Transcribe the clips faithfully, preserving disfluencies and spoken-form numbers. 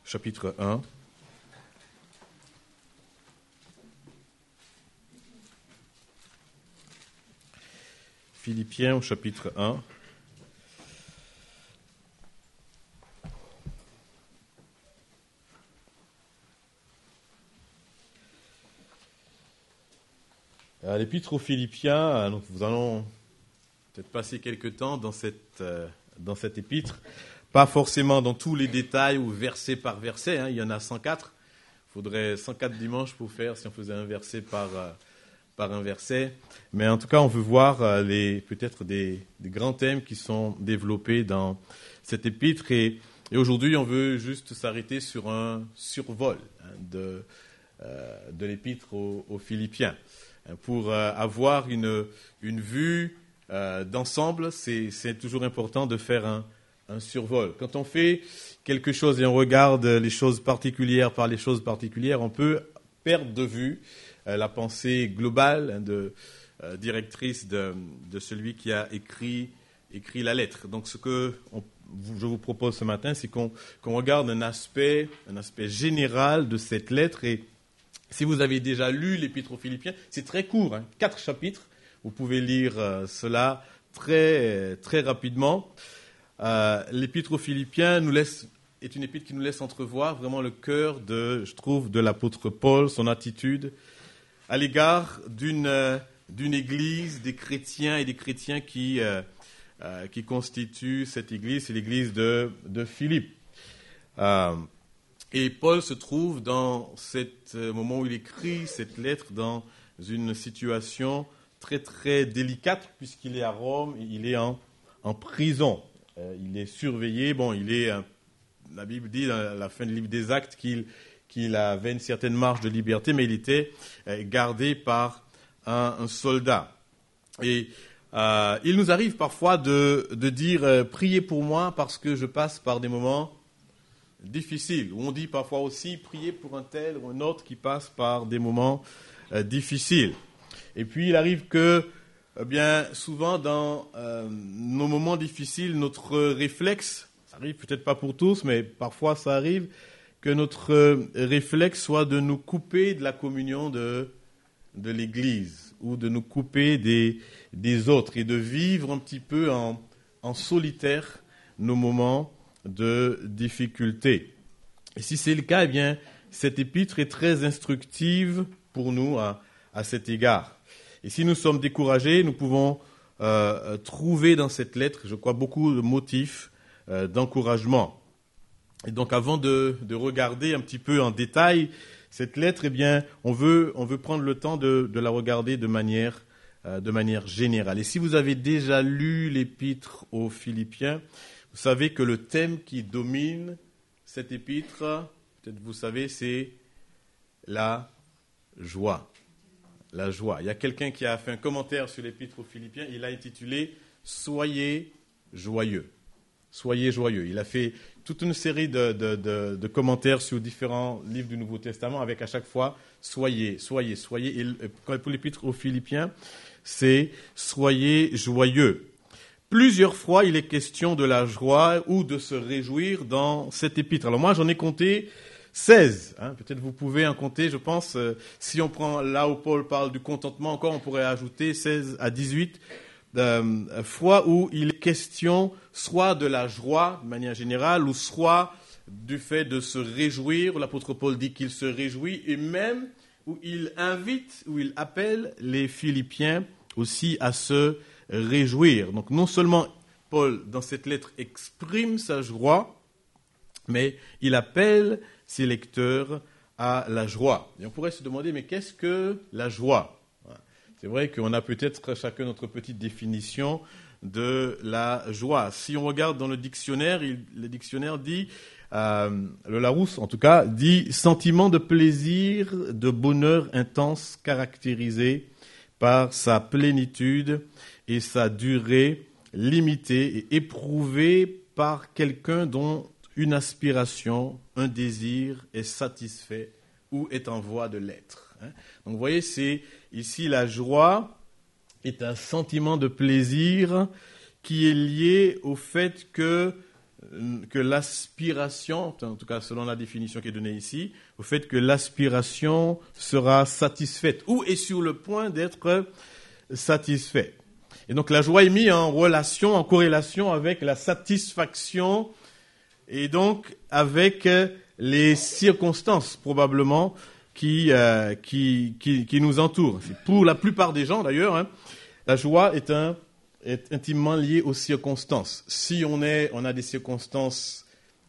chapitre un. Philippiens au chapitre un. À l'épître aux Philippiens, donc nous allons peut-être passer quelques temps dans cette, euh, dans cette épître, pas forcément dans tous les détails ou verset par verset, hein, il y en a cent quatre, il faudrait cent quatre dimanches pour faire si on faisait un verset par, euh, par un verset, mais en tout cas on veut voir euh, les, peut-être des, des grands thèmes qui sont développés dans cette épître et, et aujourd'hui on veut juste s'arrêter sur un survol hein, de, euh, de l'épître aux, aux Philippiens. Pour euh, avoir une, une vue euh, d'ensemble, c'est, c'est toujours important de faire un, un survol. Quand on fait quelque chose et on regarde les choses particulières par les choses particulières, on peut perdre de vue euh, la pensée globale hein, de, euh, directrice de, de celui qui a écrit, écrit la lettre. Donc ce que on, je vous propose ce matin, c'est qu'on, qu'on regarde un aspect, un aspect général de cette lettre et si vous avez déjà lu l'Épître aux Philippiens, c'est très court, hein, quatre chapitres. Vous pouvez lire euh, cela très, très rapidement. Euh, L'Épître aux Philippiens nous laisse, est une épître qui nous laisse entrevoir vraiment le cœur, de, je trouve, de l'apôtre Paul, son attitude à l'égard d'une, euh, d'une église, des chrétiens et des chrétiens qui, euh, euh, qui constituent cette église, c'est l'église de, de Philippe. Euh, Et Paul se trouve dans ce moment où il écrit cette lettre dans une situation très très délicate puisqu'il est à Rome, il est en, en prison, euh, il est surveillé. Bon, il est, euh, la Bible dit à la fin du livre des Actes qu'il, qu'il avait une certaine marge de liberté, mais il était euh, gardé par un, un soldat. Et euh, il nous arrive parfois de, de dire euh, priez pour moi parce que je passe par des moments difficile, où on dit parfois aussi prier pour un tel ou un autre qui passe par des moments euh, difficiles. Et puis il arrive que, eh bien, souvent dans euh, nos moments difficiles, notre réflexe, ça arrive peut-être pas pour tous, mais parfois ça arrive, que notre euh, réflexe soit de nous couper de la communion de, de l'Église, ou de nous couper des, des autres, et de vivre un petit peu en, en solitaire nos moments de difficultés. Et si c'est le cas, eh bien, cette épître est très instructive pour nous à, à cet égard. Et si nous sommes découragés, nous pouvons euh, trouver dans cette lettre, je crois, beaucoup de motifs euh, d'encouragement. Et donc, avant de, de regarder un petit peu en détail cette lettre, eh bien, on veut, on veut prendre le temps de, de la regarder de manière, euh, de manière générale. Et si vous avez déjà lu l'épître aux Philippiens, vous savez que le thème qui domine cette épître, peut-être vous savez, c'est la joie. La joie. Il y a quelqu'un qui a fait un commentaire sur l'épître aux Philippiens, il l'a intitulé « Soyez joyeux ». Soyez joyeux. Il a fait toute une série de, de, de, de commentaires sur différents livres du Nouveau Testament avec à chaque fois « Soyez, soyez, soyez ». Et pour l'épître aux Philippiens, c'est « Soyez joyeux ». Plusieurs fois, il est question de la joie ou de se réjouir dans cette épître. Alors moi, j'en ai compté seize. Hein. Peut-être vous pouvez en compter, je pense. Euh, si on prend là où Paul parle du contentement, encore, on pourrait ajouter seize à dix-huit euh, fois où il est question soit de la joie de manière générale ou soit du fait de se réjouir, où l'apôtre Paul dit qu'il se réjouit, et même où il invite, où il appelle les Philippiens aussi à se réjouir. Donc non seulement Paul, dans cette lettre, exprime sa joie, mais il appelle ses lecteurs à la joie. Et on pourrait se demander, mais qu'est-ce que la joie ? C'est vrai qu'on a peut-être chacun notre petite définition de la joie. Si on regarde dans le dictionnaire, il, le dictionnaire dit, euh, le Larousse en tout cas, dit « sentiment de plaisir, de bonheur intense caractérisé par sa plénitude et sa durée limitée et éprouvée par quelqu'un dont une aspiration, un désir est satisfait ou est en voie de l'être. » Donc vous voyez, c'est ici la joie est un sentiment de plaisir qui est lié au fait que que l'aspiration, en tout cas selon la définition qui est donnée ici, au fait que l'aspiration sera satisfaite ou est sur le point d'être satisfaite. Et donc la joie est mise en relation, en corrélation avec la satisfaction et donc avec les circonstances probablement qui, euh, qui, qui, qui nous entourent. C'est pour la plupart des gens d'ailleurs, hein, la joie est, un, est intimement liée aux circonstances. Si on, est, on a des circonstances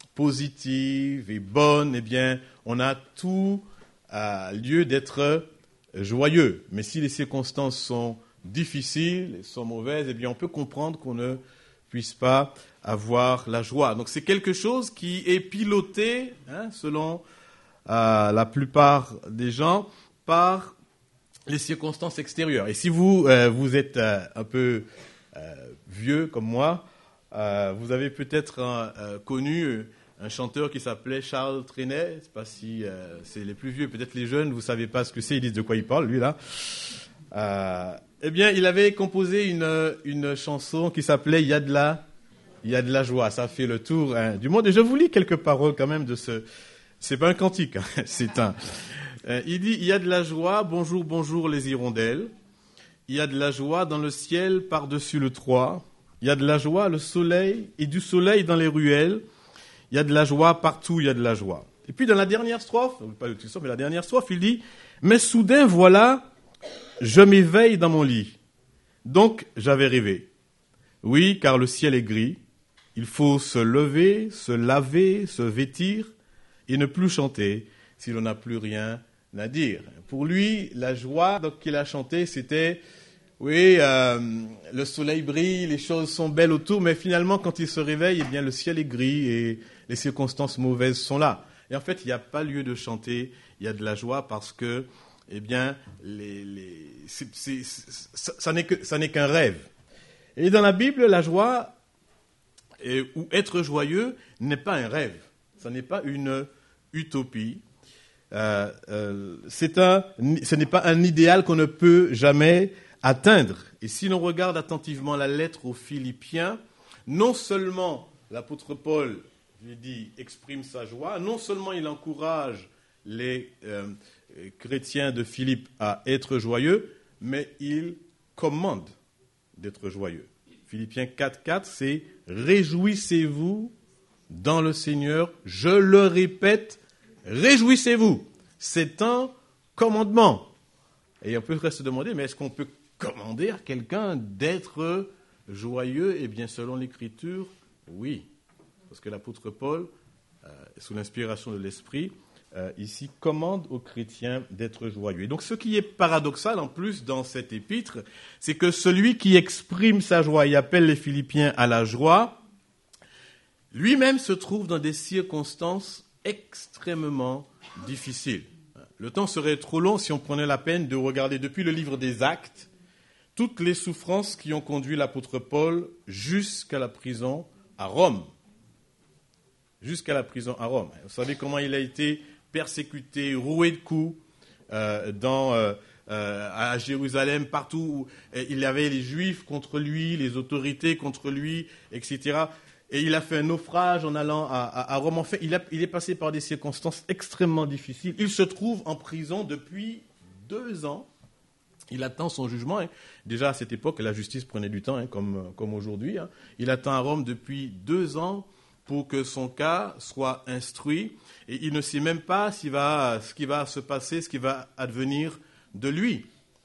positives et bonnes, eh bien on a tout euh, lieu d'être joyeux. Mais si les circonstances sont difficiles, sont mauvaises, eh bien on peut comprendre qu'on ne puisse pas avoir la joie. Donc c'est quelque chose qui est piloté, hein, selon euh, la plupart des gens, par les circonstances extérieures. Et si vous, euh, vous êtes euh, un peu euh, vieux comme moi, euh, vous avez peut-être euh, connu un chanteur qui s'appelait Charles Trenet. Je ne sais pas si euh, c'est les plus vieux, peut-être les jeunes, vous ne savez pas ce que c'est, ils disent de quoi il parle, lui là. Euh, eh bien, il avait composé une, une chanson qui s'appelait « Il y a de la, il y a de la joie ». Ça fait le tour, hein, du monde. Et je vous lis quelques paroles quand même de ce... C'est pas un cantique, hein, c'est un... Euh, il dit « Il y a de la joie, bonjour, bonjour les hirondelles. Il y a de la joie dans le ciel par-dessus le toit. Il y a de la joie, le soleil, et du soleil dans les ruelles. Il y a de la joie partout, il y a de la joie. » Et puis dans la dernière strophe, pas le titre, mais la dernière strophe, il dit « Mais soudain, voilà... Je m'éveille dans mon lit. Donc, j'avais rêvé. Oui, car le ciel est gris. Il faut se lever, se laver, se vêtir et ne plus chanter si l'on n'a plus rien à dire. Pour lui, la joie donc, qu'il a chantée, c'était, oui, euh, le soleil brille, les choses sont belles autour, mais finalement, quand il se réveille, eh bien, le ciel est gris et les circonstances mauvaises sont là. Et en fait, il n'y a pas lieu de chanter, il y a de la joie parce que eh bien, les, les, c'est, c'est, ça, ça, n'est que, ça n'est qu'un rêve. Et dans la Bible, la joie, et, ou être joyeux, n'est pas un rêve. Ça n'est pas une utopie. Euh, euh, c'est un, ce n'est pas un idéal qu'on ne peut jamais atteindre. Et si l'on regarde attentivement la lettre aux Philippiens, non seulement l'apôtre Paul, je l'ai dit, exprime sa joie, non seulement il encourage les... Euh, chrétiens de Philippe à être joyeux, mais il commande d'être joyeux. Philippiens quatre, quatre, c'est « Réjouissez-vous dans le Seigneur ». Je le répète, réjouissez-vous. C'est un commandement. Et on peut se demander, mais est-ce qu'on peut commander à quelqu'un d'être joyeux ? Eh bien, selon l'Écriture, oui. Parce que l'apôtre Paul, euh, sous l'inspiration de l'Esprit, Euh, ici, commande aux chrétiens d'être joyeux. Et donc, ce qui est paradoxal, en plus, dans cette épître, c'est que celui qui exprime sa joie et appelle les Philippiens à la joie, lui-même se trouve dans des circonstances extrêmement difficiles. Le temps serait trop long si on prenait la peine de regarder depuis le livre des Actes toutes les souffrances qui ont conduit l'apôtre Paul jusqu'à la prison à Rome. Jusqu'à la prison à Rome. Vous savez comment il a été persécuté, roué de coups euh, dans, euh, euh, à Jérusalem, partout où il y avait les Juifs contre lui, les autorités contre lui, et cetera. Et il a fait un naufrage en allant à, à, à Rome. En fait, il, a, il est passé par des circonstances extrêmement difficiles. Il se trouve en prison depuis deux ans. Il attend son jugement. Hein. Déjà, à cette époque, la justice prenait du temps, hein, comme, comme aujourd'hui. Hein. Il attend à Rome depuis deux ans pour que son cas soit instruit. Et il ne sait même pas s'il va, ce qui va se passer, ce qui va advenir de lui.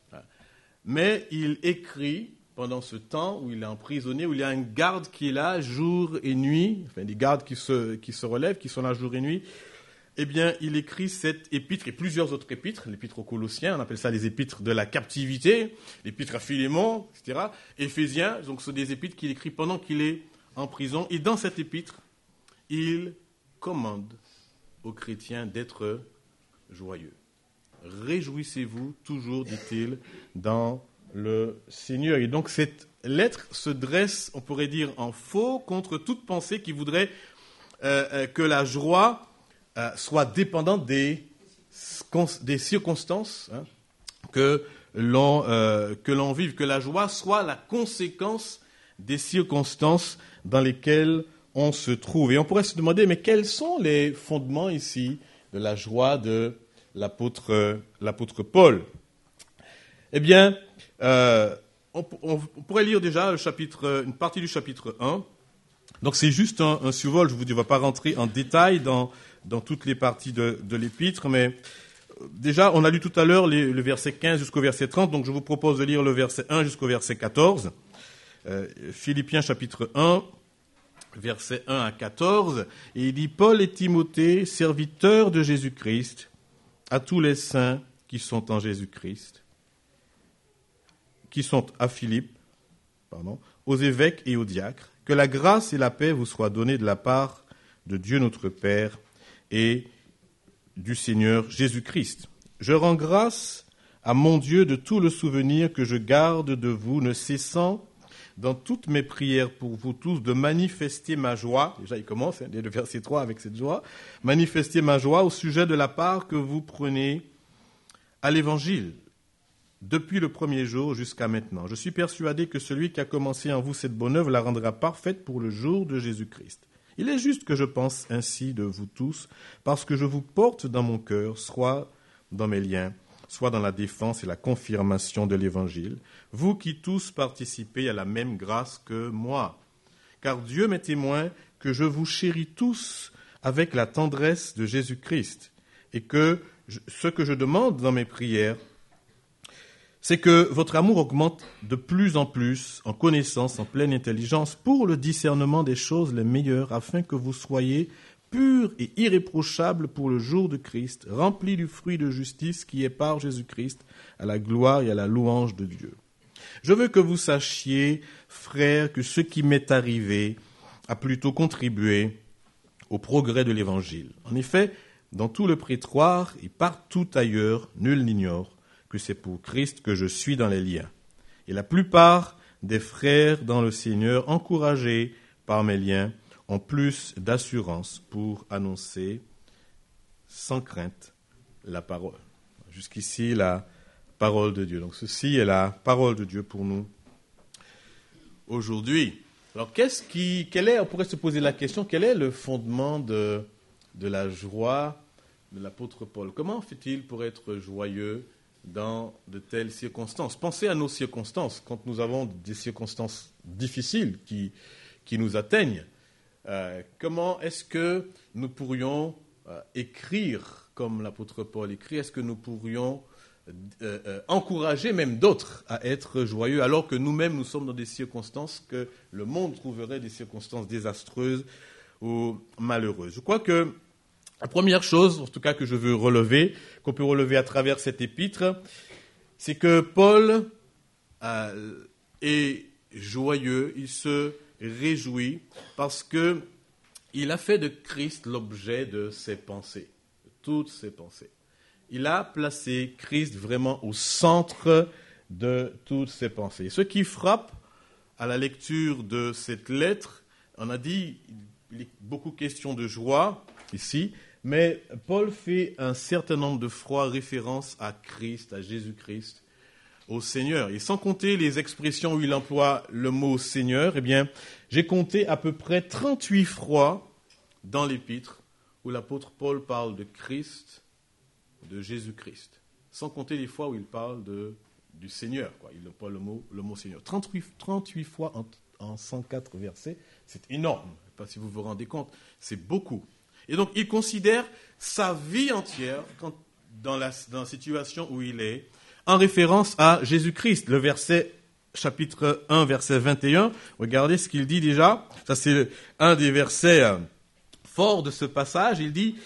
Mais il écrit pendant ce temps où il est emprisonné, où il y a un garde qui est là jour et nuit, enfin des gardes qui se, qui se relèvent, qui sont là jour et nuit. Eh bien, il écrit cette épître et plusieurs autres épîtres, l'épître aux Colossiens, on appelle ça les épîtres de la captivité, l'épître à Philémon, et cetera. Éphésiens, donc ce sont des épîtres qu'il écrit pendant qu'il est en prison. Et dans cette épître, il commande aux chrétiens d'être joyeux. Réjouissez-vous toujours, dit-il, dans le Seigneur. Et donc cette lettre se dresse, on pourrait dire, en faux contre toute pensée qui voudrait euh, euh, que la joie euh, soit dépendante des, des circonstances hein, que l'on, euh, que l'on vive, que la joie soit la conséquence des circonstances dans lesquelles on se trouve. Et on pourrait se demander, mais quels sont les fondements ici de la joie de l'apôtre, l'apôtre Paul? Eh bien, euh, on, on, on pourrait lire déjà le chapitre, une partie du chapitre un. Donc c'est juste un, un survol, je vous dis, on ne va pas rentrer en détail dans, dans toutes les parties de, de l'épître, mais déjà, on a lu tout à l'heure les, le verset quinze jusqu'au verset trente, donc je vous propose de lire le verset un jusqu'au verset quatorze. Euh, Philippiens chapitre un, versets un à quatorze, et il dit « Paul et Timothée, serviteurs de Jésus-Christ, à tous les saints qui sont en Jésus-Christ, qui sont à Philippe, pardon, aux évêques et aux diacres, que la grâce et la paix vous soient données de la part de Dieu notre Père et du Seigneur Jésus-Christ. Je rends grâce à mon Dieu de tout le souvenir que je garde de vous, ne cessant dans toutes mes prières pour vous tous de manifester ma joie. » Déjà, il commence, hein, dès le verset trois avec cette joie. « Manifester ma joie au sujet de la part que vous prenez à l'Évangile, depuis le premier jour jusqu'à maintenant. Je suis persuadé que celui qui a commencé en vous cette bonne œuvre la rendra parfaite pour le jour de Jésus-Christ. Il est juste que je pense ainsi de vous tous, parce que je vous porte dans mon cœur, soit dans mes liens, soit dans la défense et la confirmation de l'Évangile, vous qui tous participez à la même grâce que moi. Car Dieu m'est témoin que je vous chéris tous avec la tendresse de Jésus-Christ, et que je, ce que je demande dans mes prières, c'est que votre amour augmente de plus en plus en connaissance, en pleine intelligence, pour le discernement des choses les meilleures, afin que vous soyez purs et irréprochables pour le jour de Christ, remplis du fruit de justice qui est par Jésus-Christ, à la gloire et à la louange de Dieu. Je veux que vous sachiez, frères, que ce qui m'est arrivé a plutôt contribué au progrès de l'Évangile. En effet, dans tout le prétoire et partout ailleurs, nul n'ignore que c'est pour Christ que je suis dans les liens. Et la plupart des frères dans le Seigneur, encouragés par mes liens, ont plus d'assurance pour annoncer sans crainte la parole. Jusqu'ici, la parole de Dieu. Donc ceci est la parole de Dieu pour nous aujourd'hui. Alors qu'est-ce qui, quel est, on pourrait se poser la question, quel est le fondement de, de la joie de l'apôtre Paul? Comment fait-il pour être joyeux dans de telles circonstances? Pensez à nos circonstances, quand nous avons des circonstances difficiles qui, qui nous atteignent. Euh, comment est-ce que nous pourrions euh, écrire comme l'apôtre Paul écrit? Est-ce que nous pourrions euh, euh, encourager même d'autres à être joyeux, alors que nous-mêmes nous sommes dans des circonstances que le monde trouverait des circonstances désastreuses ou malheureuses? Je crois que la première chose, en tout cas que je veux relever, qu'on peut relever à travers cette épître, c'est que Paul euh, est joyeux, il se réjouit parce que il a fait de Christ l'objet de ses pensées, de toutes ses pensées. Il a placé Christ vraiment au centre de toutes ses pensées. Ce qui frappe à la lecture de cette lettre, on a dit, il est beaucoup question de joie ici, mais Paul fait un certain nombre de fois référence à Christ, à Jésus-Christ, au Seigneur. Et sans compter les expressions où il emploie le mot Seigneur, eh bien, j'ai compté à peu près trente-huit fois dans l'épître où l'apôtre Paul parle de Christ, de Jésus-Christ. Sans compter les fois où il parle de, du Seigneur, quoi. Il emploie le mot, le mot Seigneur. trente-huit, trente-huit fois en, en cent quatre versets, c'est énorme. Je ne sais pas si vous vous rendez compte, c'est beaucoup. Et donc, il considère sa vie entière, quand, dans, la, dans la situation où il est, en référence à Jésus-Christ. Le verset, chapitre un, verset vingt et un, regardez ce qu'il dit déjà. Ça, c'est un des versets euh, forts de ce passage. Il dit,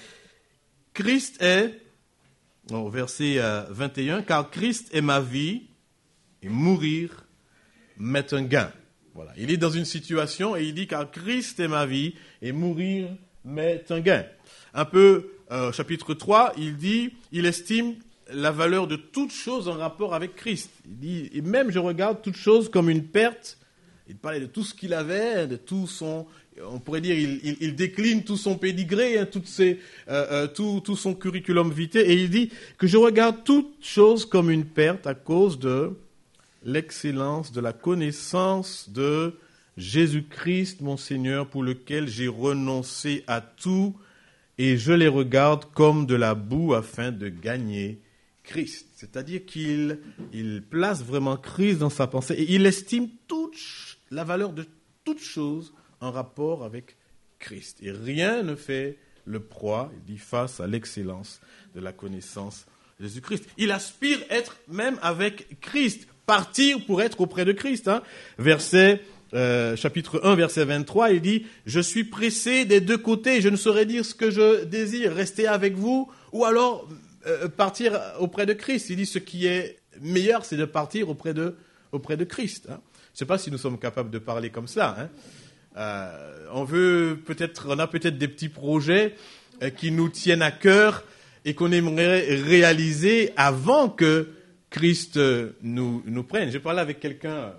Christ est, au verset euh, vingt et un, car Christ est ma vie, et mourir m'est un gain. Voilà. Il est dans une situation et il dit, car Christ est ma vie, et mourir m'est un gain. Un peu, euh, chapitre trois, il dit, il estime la valeur de toute chose en rapport avec Christ. Il dit, et même je regarde toute chose comme une perte. Il parlait de tout ce qu'il avait, de tout son, on pourrait dire, il, il, il décline tout son pédigré, hein, toutes ses, euh, euh, tout, tout son curriculum vitae, et il dit que je regarde toute chose comme une perte à cause de l'excellence de la connaissance de Jésus-Christ, mon Seigneur, pour lequel j'ai renoncé à tout et je les regarde comme de la boue afin de gagner Christ. C'est-à-dire qu'il il place vraiment Christ dans sa pensée et il estime toute la valeur de toute chose en rapport avec Christ. Et rien ne fait le proie, il dit, face à l'excellence de la connaissance de Jésus-Christ. Il aspire être même avec Christ, partir pour être auprès de Christ. Hein. Verset, euh, chapitre un, verset vingt-trois, il dit, « Je suis pressé des deux côtés, je ne saurais dire ce que je désire, rester avec vous ou alors euh, partir auprès de Christ. » Il dit, ce qui est meilleur, c'est de partir auprès de, auprès de Christ. Hein. Je ne sais pas si nous sommes capables de parler comme ça. Hein. Euh, on veut peut-être, on a peut-être des petits projets euh, qui nous tiennent à cœur et qu'on aimerait réaliser avant que Christ euh, nous, nous prenne. J'ai parlé avec quelqu'un, euh,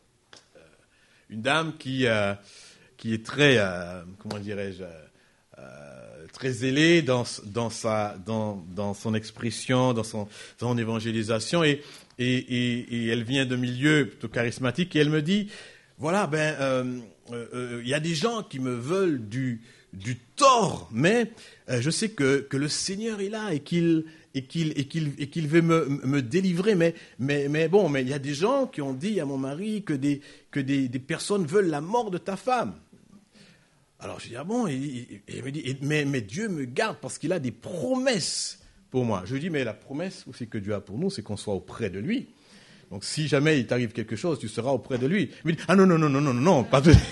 une dame qui, euh, qui est très, euh, comment dirais-je, euh, très zélée dans, dans, sa, dans, dans son expression, dans son, dans son évangélisation, et, et, et, et elle vient de milieu plutôt charismatique, et elle me dit, voilà, ben, euh, euh, euh, y a des gens qui me veulent du, du tort, mais euh, je sais que, que le Seigneur est là et qu'il, et qu'il, et qu'il, et qu'il veut me, me délivrer. Mais, mais, mais bon, mais il y a des gens qui ont dit à mon mari que des, que des, des personnes veulent la mort de ta femme. Alors je dis, ah bon, et, et, et il me dit, et, mais, mais Dieu me garde parce qu'il a des promesses pour moi. Je lui dis, mais la promesse aussi que Dieu a pour nous, c'est qu'on soit auprès de lui. Donc, si jamais il t'arrive quelque chose, tu seras auprès de lui. Il me dit, ah non, non, non, non, non, non, pas de...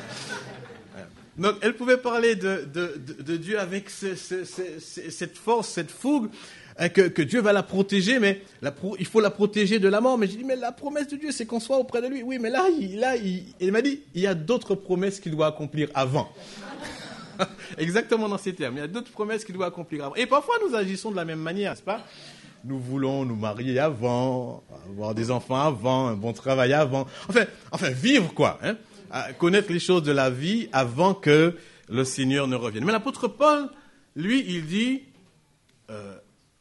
Donc, elle pouvait parler de, de, de, de Dieu avec ce, ce, ce, cette force, cette fougue, hein, que, que Dieu va la protéger, mais la, il faut la protéger de la mort. Mais j'ai dit, mais la promesse de Dieu, c'est qu'on soit auprès de lui. Oui, mais là, il, là, il, il m'a dit, il y a d'autres promesses qu'il doit accomplir avant. Exactement dans ces termes. Il y a d'autres promesses qu'il doit accomplir avant. Et parfois, nous agissons de la même manière, n'est-ce pas ? Nous voulons nous marier avant, avoir des enfants avant, un bon travail avant. Enfin, enfin vivre quoi, hein, à connaître les choses de la vie avant que le Seigneur ne revienne. Mais l'apôtre Paul, lui, il dit, euh,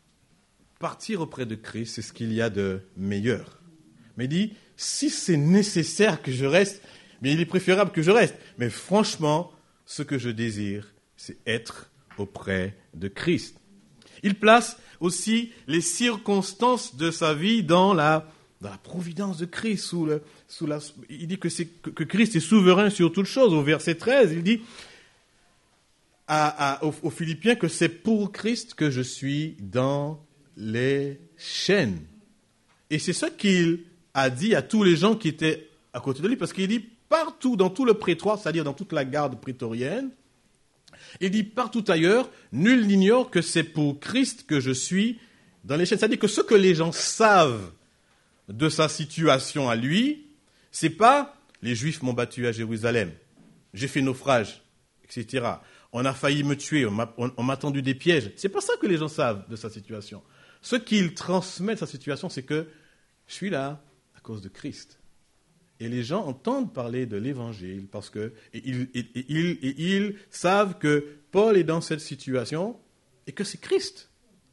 partir auprès de Christ, c'est ce qu'il y a de meilleur. Mais il dit, si c'est nécessaire que je reste, mais il est préférable que je reste. Mais franchement, ce que je désire, c'est être auprès de Christ. Il place aussi les circonstances de sa vie dans la, dans la providence de Christ. Sous le, sous la, il dit que, c'est, que, que Christ est souverain sur toutes choses. Au verset treize, il dit à, à, aux, aux Philippiens que c'est pour Christ que je suis dans les chaînes. Et c'est ce qu'il a dit à tous les gens qui étaient à côté de lui, parce qu'il dit partout, dans tout le prétoire, c'est-à-dire dans toute la garde prétorienne, il dit partout ailleurs, nul n'ignore que c'est pour Christ que je suis dans les chaînes. C'est-à-dire que ce que les gens savent de sa situation à lui, c'est pas les Juifs m'ont battu à Jérusalem, j'ai fait naufrage, et cetera. On a failli me tuer, on m'a, on, on m'a tendu des pièges. C'est pas ça que les gens savent de sa situation. Ce qu'ils transmettent de sa situation, c'est que je suis là à cause de Christ. Et les gens entendent parler de l'Évangile parce que et ils, et, et, ils, et ils savent que Paul est dans cette situation et que c'est Christ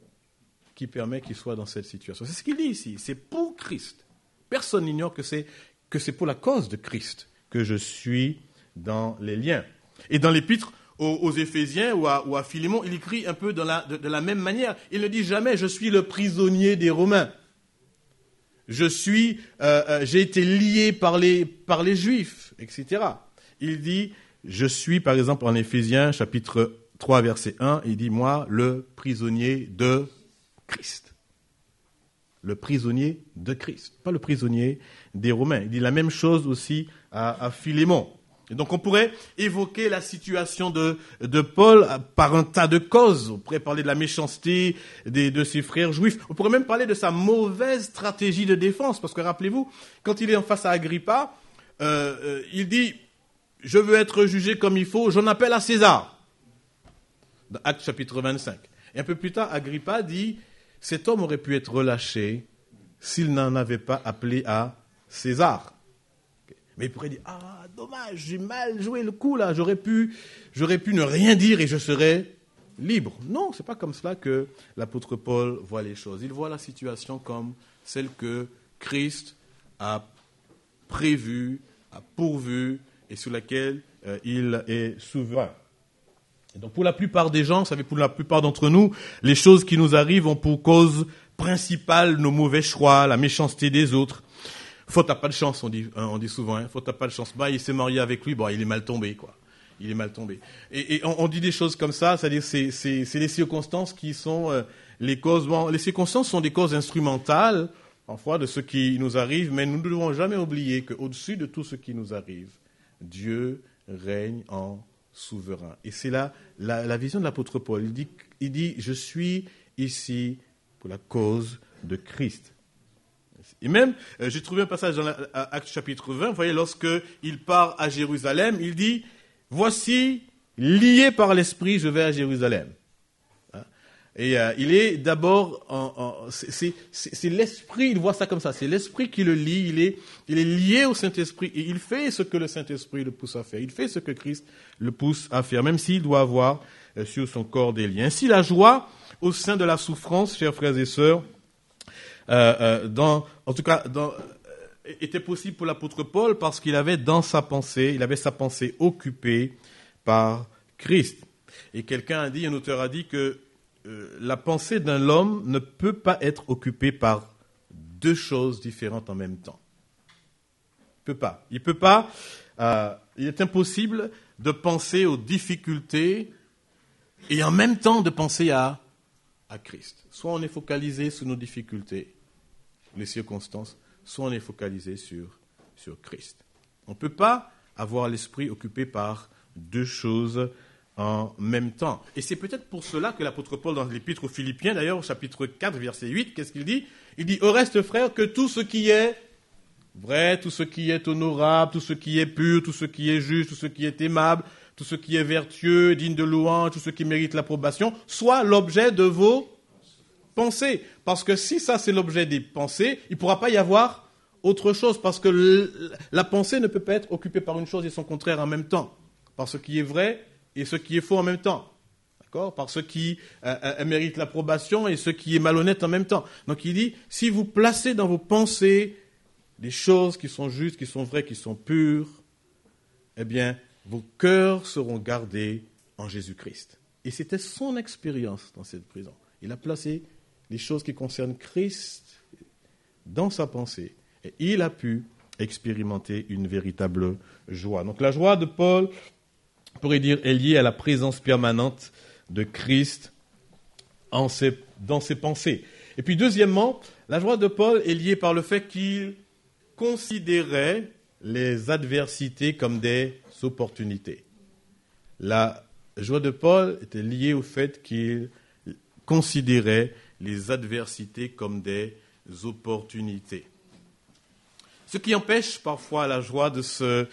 qui permet qu'il soit dans cette situation. C'est ce qu'il dit ici, c'est pour Christ. Personne n'ignore que c'est, que c'est pour la cause de Christ que je suis dans les liens. Et dans l'épître aux, aux Éphésiens ou à, ou à Philémon, il écrit un peu de la, de, de la même manière. Il ne dit jamais « je suis le prisonnier des Romains ». Je suis, euh, euh, j'ai été lié par les, par les Juifs, et cetera. Il dit, je suis, par exemple, en Éphésiens, chapitre trois, verset un, il dit, moi, le prisonnier de Christ. Le prisonnier de Christ, pas le prisonnier des Romains. Il dit la même chose aussi à, à Philémon. Et donc on pourrait évoquer la situation de, de Paul par un tas de causes. On pourrait parler de la méchanceté des, de ses frères juifs. On pourrait même parler de sa mauvaise stratégie de défense. Parce que rappelez-vous, quand il est en face à Agrippa, euh, euh, il dit « Je veux être jugé comme il faut, j'en appelle à César ». Dans Actes chapitre vingt-cinq. Et un peu plus tard, Agrippa dit « Cet homme aurait pu être relâché s'il n'en avait pas appelé à César ». Mais il pourrait dire, ah, dommage, j'ai mal joué le coup là, j'aurais pu, j'aurais pu ne rien dire et je serais libre. Non, c'est pas comme cela que l'apôtre Paul voit les choses. Il voit la situation comme celle que Christ a prévue, a pourvue et sur laquelle euh, il est souverain. Et donc pour la plupart des gens, vous savez, pour la plupart d'entre nous, les choses qui nous arrivent ont pour cause principale nos mauvais choix, la méchanceté des autres. Faute à pas de chance, on dit, hein, on dit souvent, hein, faute à pas de chance. Bah, il s'est marié avec lui, bon, il est mal tombé, quoi. Il est mal tombé. Et, et on, on dit des choses comme ça, c'est-à-dire c'est, c'est, c'est les circonstances qui sont euh, les causes. Bon, les circonstances sont des causes instrumentales, parfois, de ce qui nous arrive, mais nous ne devons jamais oublier qu'au-dessus de tout ce qui nous arrive, Dieu règne en souverain. Et c'est là la, la vision de l'apôtre Paul. Il dit, il dit, je suis ici pour la cause de Christ. Et même, euh, j'ai trouvé un passage dans l'Acte chapitre vingt, vous voyez, lorsqu'il part à Jérusalem, il dit, voici, lié par l'Esprit, je vais à Jérusalem. Hein? Et euh, il est d'abord, en, en, c'est, c'est, c'est l'Esprit, il voit ça comme ça, c'est l'Esprit qui le lie, il est, il est lié au Saint-Esprit, et il fait ce que le Saint-Esprit le pousse à faire, il fait ce que Christ le pousse à faire, même s'il doit avoir euh, sur son corps des liens. Ainsi, la joie au sein de la souffrance, chers frères et sœurs, euh, euh, dans, en tout cas, dans, euh, était possible pour l'apôtre Paul parce qu'il avait dans sa pensée, il avait sa pensée occupée par Christ. Et quelqu'un a dit, un auteur a dit que euh, la pensée d'un homme ne peut pas être occupée par deux choses différentes en même temps. Il peut pas. Il peut pas. Euh, il est impossible de penser aux difficultés et en même temps de penser à à Christ. Soit on est focalisé sur nos difficultés, les circonstances, soit on est focalisé sur, sur Christ. On ne peut pas avoir l'esprit occupé par deux choses en même temps. Et c'est peut-être pour cela que l'apôtre Paul, dans l'épître aux Philippiens, d'ailleurs, au chapitre quatre, verset huit, qu'est-ce qu'il dit ? Il dit, au reste, frères, que tout ce qui est vrai, tout ce qui est honorable, tout ce qui est pur, tout ce qui est juste, tout ce qui est aimable, tout ce qui est vertueux, digne de louange, tout ce qui mérite l'approbation, soit l'objet de vos pensées. Parce que si ça c'est l'objet des pensées, il ne pourra pas y avoir autre chose. Parce que l- la pensée ne peut pas être occupée par une chose et son contraire en même temps. Par ce qui est vrai et ce qui est faux en même temps. D'accord ? Par ce qui euh, euh, mérite l'approbation et ce qui est malhonnête en même temps. Donc il dit, si vous placez dans vos pensées des choses qui sont justes, qui sont vraies, qui sont pures, eh bien, vos cœurs seront gardés en Jésus-Christ. Et c'était son expérience dans cette prison. Il a placé les choses qui concernent Christ dans sa pensée. Et il a pu expérimenter une véritable joie. Donc la joie de Paul, on pourrait dire, est liée à la présence permanente de Christ en ses, dans ses pensées. Et puis deuxièmement, la joie de Paul est liée par le fait qu'il considérait les adversités comme des opportunités. La joie de Paul était liée au fait qu'il considérait les adversités comme des opportunités. Ce qui empêche parfois la joie de se...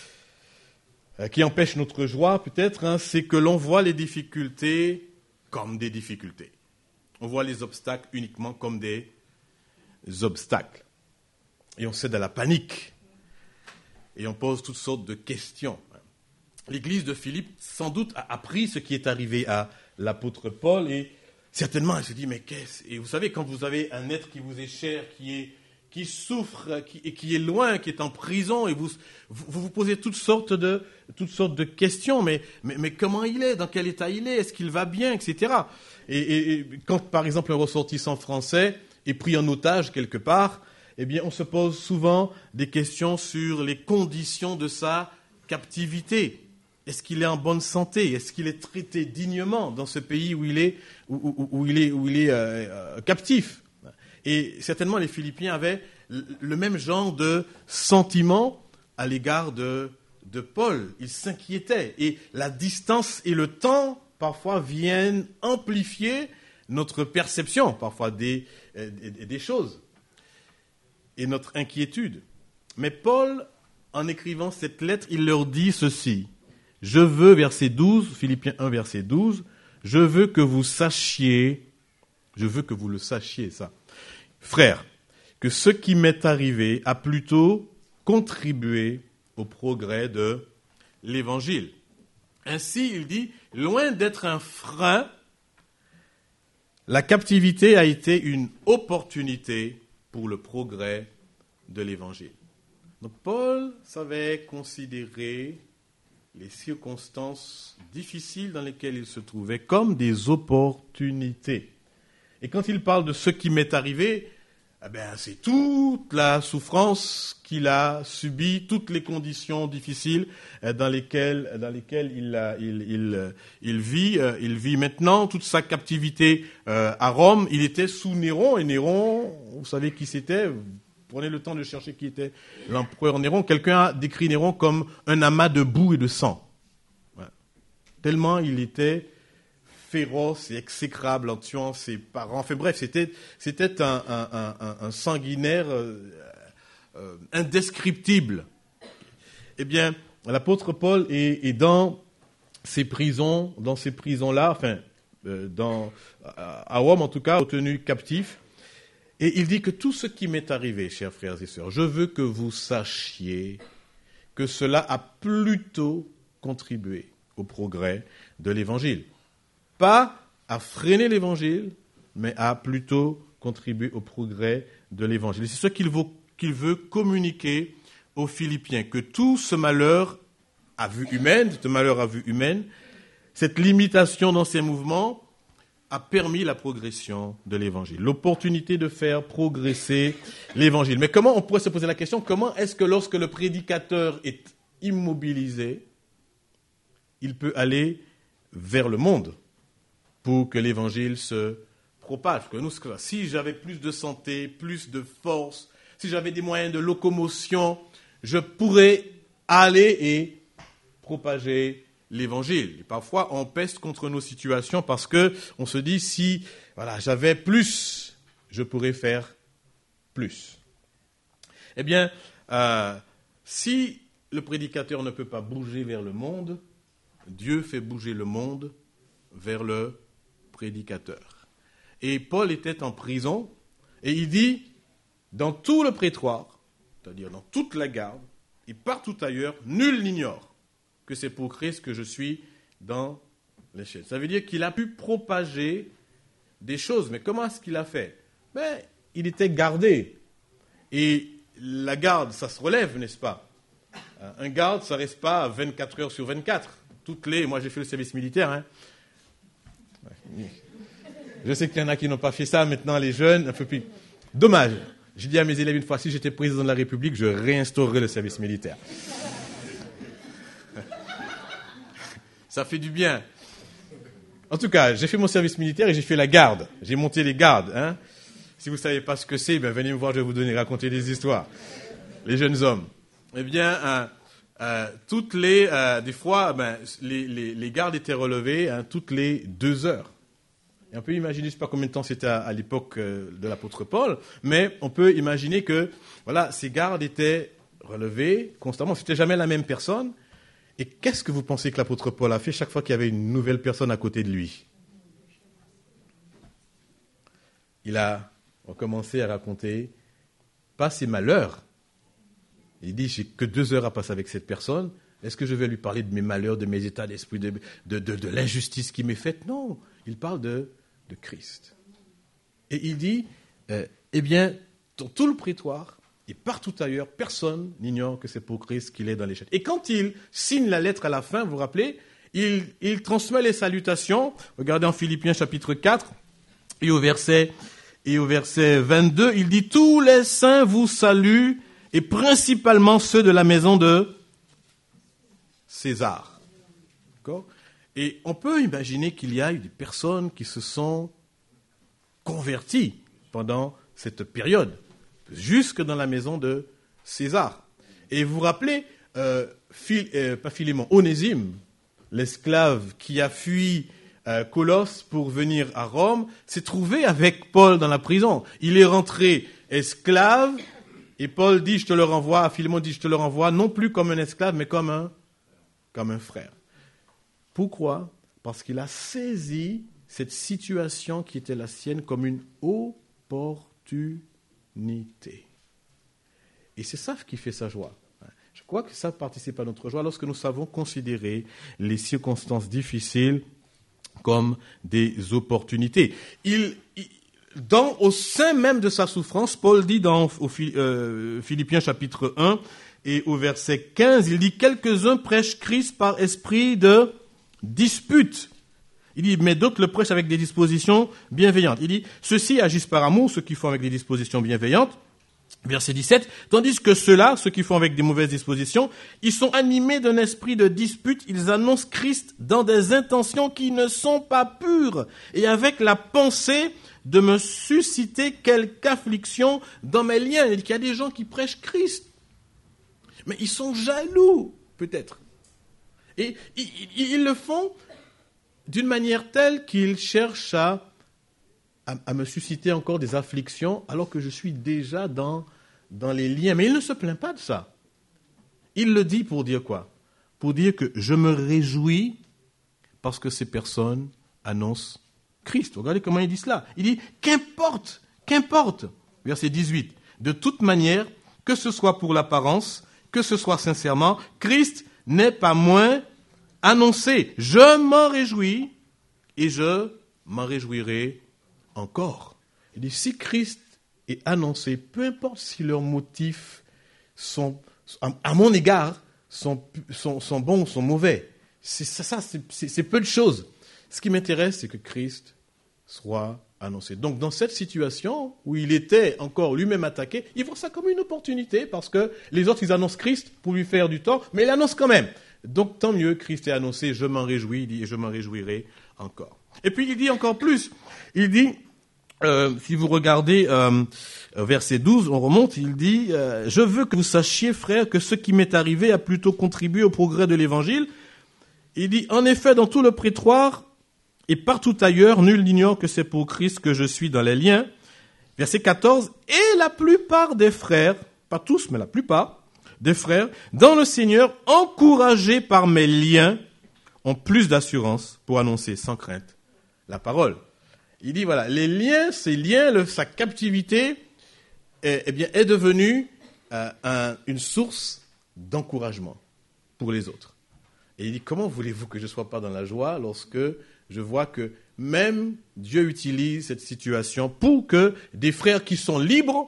Euh, qui empêche notre joie peut-être, hein, c'est que l'on voit les difficultés comme des difficultés. On voit les obstacles uniquement comme des obstacles. Et on cède à la panique. Et on pose toutes sortes de questions. L'église de Philippe, sans doute, a appris ce qui est arrivé à l'apôtre Paul et certainement, elle se dit, mais qu'est-ce... Et vous savez, quand vous avez un être qui vous est cher, qui, est, qui souffre, qui, et qui est loin, qui est en prison, et vous vous, vous posez toutes sortes de, toutes sortes de questions, mais, mais, mais comment il est, dans quel état il est, est-ce qu'il va bien, et cetera. Et, et, et quand, par exemple, un ressortissant français est pris en otage quelque part, eh bien, on se pose souvent des questions sur les conditions de sa captivité. Est-ce qu'il est en bonne santé ? Est-ce qu'il est traité dignement dans ce pays où il est, où, où, où il est, où il est euh, captif ? Et certainement, les Philippiens avaient le même genre de sentiment à l'égard de, de Paul. Ils s'inquiétaient. Et la distance et le temps, parfois, viennent amplifier notre perception, parfois, des, des, des choses et notre inquiétude. Mais Paul, en écrivant cette lettre, il leur dit ceci. Je veux, verset douze, Philippiens un, verset douze, je veux que vous sachiez, je veux que vous le sachiez, ça, frères, que ce qui m'est arrivé a plutôt contribué au progrès de l'Évangile. Ainsi, il dit, loin d'être un frein, la captivité a été une opportunité pour le progrès de l'Évangile. Donc Paul savait considérer les circonstances difficiles dans lesquelles il se trouvait comme des opportunités. Et quand il parle de ce qui m'est arrivé, eh bien, c'est toute la souffrance qu'il a subie, toutes les conditions difficiles dans lesquelles, dans lesquelles il, il, il, il vit. Il vit maintenant toute sa captivité à Rome. Il était sous Néron, et Néron, vous savez qui c'était ? Prenez le temps de chercher qui était l'empereur Néron. Quelqu'un a décrit Néron comme un amas de boue et de sang. Voilà. Tellement il était féroce et exécrable en tuant ses parents. Enfin bref, c'était, c'était un, un, un, un sanguinaire euh, euh, indescriptible. Eh bien, l'apôtre Paul est, est dans ces prisons, dans ces prisons-là, enfin, euh, dans, à Rome en tout cas, retenu captif. Et il dit que tout ce qui m'est arrivé, chers frères et sœurs, je veux que vous sachiez que cela a plutôt contribué au progrès de l'Évangile. Pas à freiner l'Évangile, mais à plutôt contribuer au progrès de l'Évangile. C'est ce qu'il veut, qu'il veut communiquer aux Philippiens, que tout ce malheur à vue humaine, ce malheur à vue humaine, cette limitation dans ses mouvements, a permis la progression de l'Évangile, l'opportunité de faire progresser l'Évangile. Mais comment, on pourrait se poser la question, comment est-ce que lorsque le prédicateur est immobilisé, il peut aller vers le monde pour que l'Évangile se propage? Que nous, si j'avais plus de santé, plus de force, si j'avais des moyens de locomotion, je pourrais aller et propager l'Évangile. Et parfois, on peste contre nos situations parce que on se dit, si voilà, j'avais plus, je pourrais faire plus. Eh bien, euh, si le prédicateur ne peut pas bouger vers le monde, Dieu fait bouger le monde vers le prédicateur. Et Paul était en prison, et il dit, dans tout le prétoire, c'est-à-dire dans toute la garde, et partout ailleurs, nul n'ignore que c'est pour Christ que je suis dans les chaînes. Ça veut dire qu'il a pu propager des choses. Mais comment est-ce qu'il a fait? Ben, il était gardé. Et la garde, ça se relève, n'est-ce pas? Un garde, ça ne reste pas vingt-quatre heures sur vingt-quatre. Toutes les... Moi, j'ai fait le service militaire. Hein. Je sais qu'il y en a qui n'ont pas fait ça. Maintenant, les jeunes, un peu plus... Dommage. J'ai dit à mes élèves une fois, si j'étais président de la République, je réinstaurerais le service militaire. Ça fait du bien. En tout cas, j'ai fait mon service militaire et j'ai fait la garde. J'ai monté les gardes. Hein. Si vous ne savez pas ce que c'est, ben venez me voir, je vais vous donner, raconter des histoires. Les jeunes hommes. Eh bien, euh, euh, toutes les, euh, des fois, ben, les, les, les gardes étaient relevés hein, toutes les deux heures. Et on peut imaginer, je ne sais pas combien de temps c'était à, à l'époque euh, de l'apôtre Paul, mais on peut imaginer que, voilà, ces gardes étaient relevés constamment. C'était jamais la même personne. Et qu'est-ce que vous pensez que l'apôtre Paul a fait chaque fois qu'il y avait une nouvelle personne à côté de lui? Il a recommencé à raconter, pas ses malheurs. Il dit, j'ai que deux heures à passer avec cette personne. Est-ce que je vais lui parler de mes malheurs, de mes états d'esprit, de, de, de, de l'injustice qui m'est faite? Non, il parle de, de Christ. Et il dit, euh, eh bien, dans tout le prétoire, et partout ailleurs, personne n'ignore que c'est pour Christ qu'il est dans les chaînes. Et quand il signe la lettre à la fin, vous vous rappelez, il, il transmet les salutations. Regardez en Philippiens chapitre quatre, et au verset, et au verset vingt-deux, il dit « Tous les saints vous saluent, et principalement ceux de la maison de César. » D'accord ? Et on peut imaginer qu'il y a eu des personnes qui se sont converties pendant cette période, jusque dans la maison de César. Et vous vous rappelez, euh, Phil, euh, pas Philémon, Onésime, l'esclave qui a fui euh, Colosse pour venir à Rome, s'est trouvé avec Paul dans la prison. Il est rentré esclave, et Paul dit, je te le renvoie, Philémon dit, je te le renvoie, non plus comme un esclave, mais comme un, comme un frère. Pourquoi? Parce qu'il a saisi cette situation qui était la sienne comme une opportunité. Et c'est ça qui fait sa joie. Je crois que ça participe à notre joie lorsque nous savons considérer les circonstances difficiles comme des opportunités. Il, il, dans, au sein même de sa souffrance, Paul dit dans au, euh, Philippiens chapitre un, et au verset quinze, il dit « Quelques-uns prêchent Christ par esprit de dispute. » Il dit « Mais d'autres le prêchent avec des dispositions bienveillantes. » Il dit « Ceux-ci agissent par amour, ceux qui font avec des dispositions bienveillantes. » Verset dix-sept, « Tandis que ceux-là, ceux qui font avec des mauvaises dispositions, ils sont animés d'un esprit de dispute, ils annoncent Christ dans des intentions qui ne sont pas pures, et avec la pensée de me susciter quelque affliction dans mes liens. » Il dit qu'il y a des gens qui prêchent Christ, mais ils sont jaloux, peut-être. Et ils, ils, ils le font d'une manière telle qu'ils cherchent à, à, à me susciter encore des afflictions, alors que je suis déjà dans, dans les liens. Mais il ne se plaint pas de ça. Il le dit pour dire quoi ? Pour dire que je me réjouis parce que ces personnes annoncent Christ. Regardez comment il dit cela. Il dit, qu'importe, qu'importe, verset dix-huit, de toute manière, que ce soit pour l'apparence, que ce soit sincèrement, Christ n'est pas moins annoncé. Je m'en réjouis et je m'en réjouirai encore. Il dit, si Christ est annoncé, peu importe si leurs motifs sont, à mon égard, sont, sont, sont bons ou sont mauvais, c'est, ça, ça c'est, c'est, c'est peu de choses. Ce qui m'intéresse, c'est que Christ soit annoncé. Donc, dans cette situation où il était encore lui-même attaqué, il voit ça comme une opportunité parce que les autres, ils annoncent Christ pour lui faire du tort, mais il annonce quand même. Donc, tant mieux, Christ est annoncé, je m'en réjouis, il dit, et je m'en réjouirai encore. Et puis, il dit encore plus. Il dit, euh, si vous regardez euh, verset douze, on remonte, il dit, euh, « Je veux que vous sachiez, frères, que ce qui m'est arrivé a plutôt contribué au progrès de l'Évangile. » Il dit, « En effet, dans tout le prétoire, et partout ailleurs, nul n'ignore que c'est pour Christ que je suis dans les liens. » Verset quatorze, « Et la plupart des frères, pas tous, mais la plupart des frères, dans le Seigneur, encouragés par mes liens, ont plus d'assurance pour annoncer sans crainte la parole. » Il dit, voilà, les liens, ces liens, le, sa captivité, est, eh bien, est devenue euh, un, une source d'encouragement pour les autres. Et il dit, comment voulez-vous que je ne sois pas dans la joie lorsque je vois que même Dieu utilise cette situation pour que des frères qui sont libres,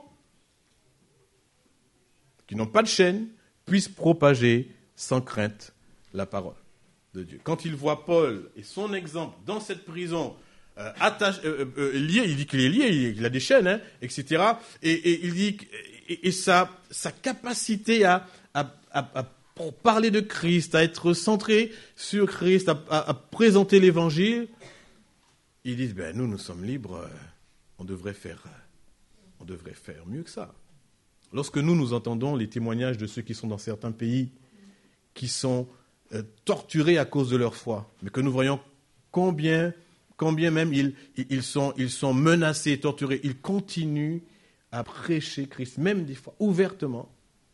qui n'ont pas de chaîne, puissent propager sans crainte la parole de Dieu. Quand il voit Paul et son exemple dans cette prison, euh, attaché, euh, euh, lié, il dit qu'il est lié, il a des chaînes, hein, et cetera. Et, et il dit, et, et sa, sa capacité à, à, à, à pour parler de Christ, à être centré sur Christ, à, à, à présenter l'Évangile, ils disent, ben, nous, nous sommes libres, euh, on devrait faire, euh, on devrait faire mieux que ça. Lorsque nous, nous entendons les témoignages de ceux qui sont dans certains pays, qui sont euh, torturés à cause de leur foi, mais que nous voyons combien, combien même ils, ils, sont, ils sont menacés, torturés, ils continuent à prêcher Christ, même des fois ouvertement.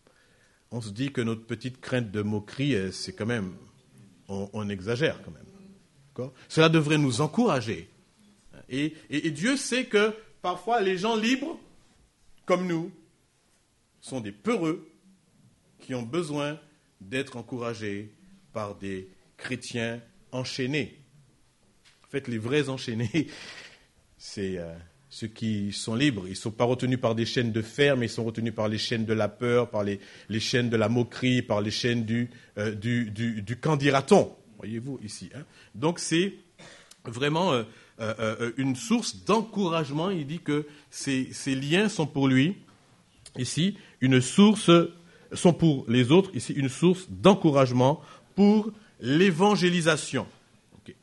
On se dit que notre petite crainte de moquerie, c'est quand même, on, on exagère quand même. D'accord ? Cela devrait nous encourager. Et, et, et Dieu sait que parfois les gens libres, comme nous, sont des peureux qui ont besoin d'être encouragés par des chrétiens enchaînés. En fait, les vrais enchaînés, c'est... Euh, ceux qui sont libres, ils ne sont pas retenus par des chaînes de fer, mais ils sont retenus par les chaînes de la peur, par les, les chaînes de la moquerie, par les chaînes du, euh, du, du, du qu'en dira-t-on, voyez-vous ici. Hein. Donc c'est vraiment euh, euh, une source d'encouragement. Il dit que ces, ces liens sont pour lui, ici, une source, sont pour les autres, ici, une source d'encouragement pour l'évangélisation. Okay.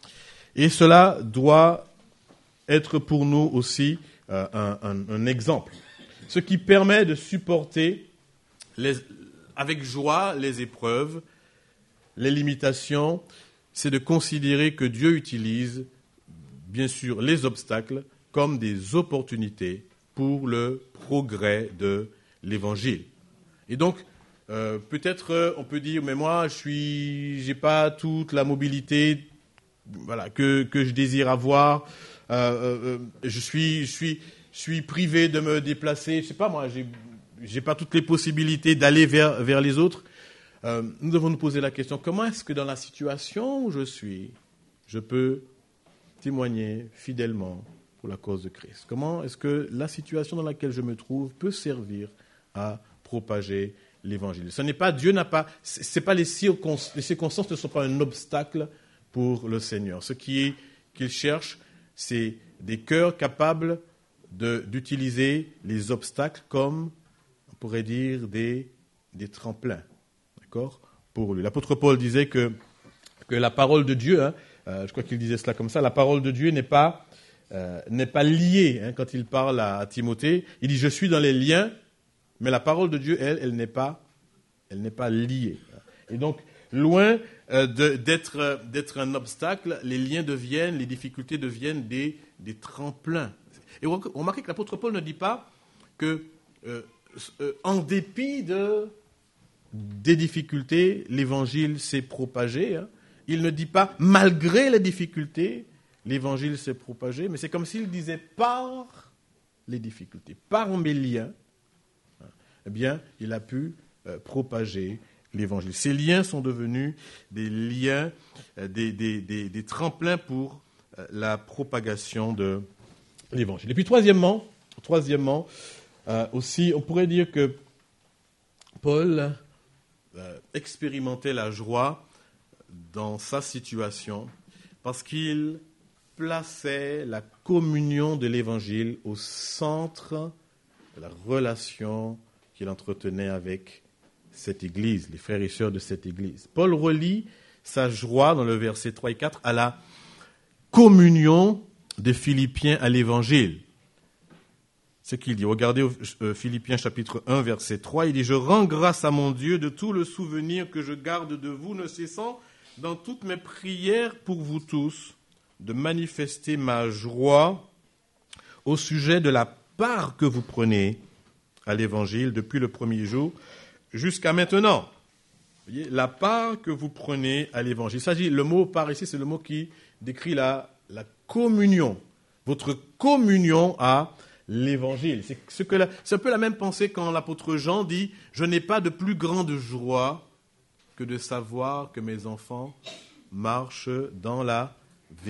Et cela doit être pour nous aussi euh, un, un, un exemple. Ce qui permet de supporter les, avec joie les épreuves, les limitations, c'est de considérer que Dieu utilise, bien sûr, les obstacles comme des opportunités pour le progrès de l'Évangile. Et donc, euh, peut-être euh, on peut dire, mais moi, je suis, j'ai pas toute la mobilité, voilà, que, que je désire avoir. Euh, euh, je suis, je suis, je suis privé de me déplacer. Je sais pas moi, j'ai, j'ai pas toutes les possibilités d'aller vers vers les autres. Euh, nous devons nous poser la question, comment est-ce que dans la situation où je suis, je peux témoigner fidèlement pour la cause de Christ? Comment est-ce que la situation dans laquelle je me trouve peut servir à propager l'évangile. Ce n'est pas, Dieu n'a pas, c'est pas les circonstances, les circonstances ne sont pas un obstacle pour le Seigneur. Ce qui est, qu'il cherche, c'est des cœurs capables de, d'utiliser les obstacles comme, on pourrait dire, des, des tremplins. D'accord ? Pour lui. L'apôtre Paul disait que, que la parole de Dieu, hein, euh, je crois qu'il disait cela comme ça, la parole de Dieu n'est pas, euh, n'est pas liée. Hein, quand il parle à, à Timothée, il dit « Je suis dans les liens », mais la parole de Dieu, elle, elle n'est pas, elle n'est pas liée. Et donc, loin euh, de, d'être, euh, d'être un obstacle, les liens deviennent, les difficultés deviennent des, des tremplins. Et remarquez que l'apôtre Paul ne dit pas que, euh, euh, en dépit de, des difficultés, l'évangile s'est propagé. Hein. Il ne dit pas, malgré les difficultés, l'évangile s'est propagé, mais c'est comme s'il disait, par les difficultés, par mes liens, eh bien, il a pu euh, propager l'évangile. Ces liens sont devenus des liens, euh, des, des, des, des tremplins pour euh, la propagation de l'évangile. Et puis, troisièmement, troisièmement euh, aussi, on pourrait dire que Paul euh, expérimentait la joie dans sa situation parce qu'il plaçait la communion de l'évangile au centre de la relation qu'il entretenait avec cette Église, les frères et sœurs de cette Église. Paul relie sa joie dans le verset trois et quatre à la communion des Philippiens à l'Évangile. Ce qu'il dit, regardez euh, Philippiens chapitre un, verset trois, il dit « Je rends grâce à mon Dieu de tout le souvenir que je garde de vous, ne cessant dans toutes mes prières pour vous tous, de manifester ma joie au sujet de la part que vous prenez à l'Évangile depuis le premier jour jusqu'à maintenant. » Vous voyez, la part que vous prenez à l'Évangile. Il s'agit, le mot part ici, c'est le mot qui décrit la, la communion. Votre communion à l'Évangile. C'est, ce que la, c'est un peu la même pensée quand l'apôtre Jean dit « Je n'ai pas de plus grande joie que de savoir que mes enfants marchent dans la vérité. »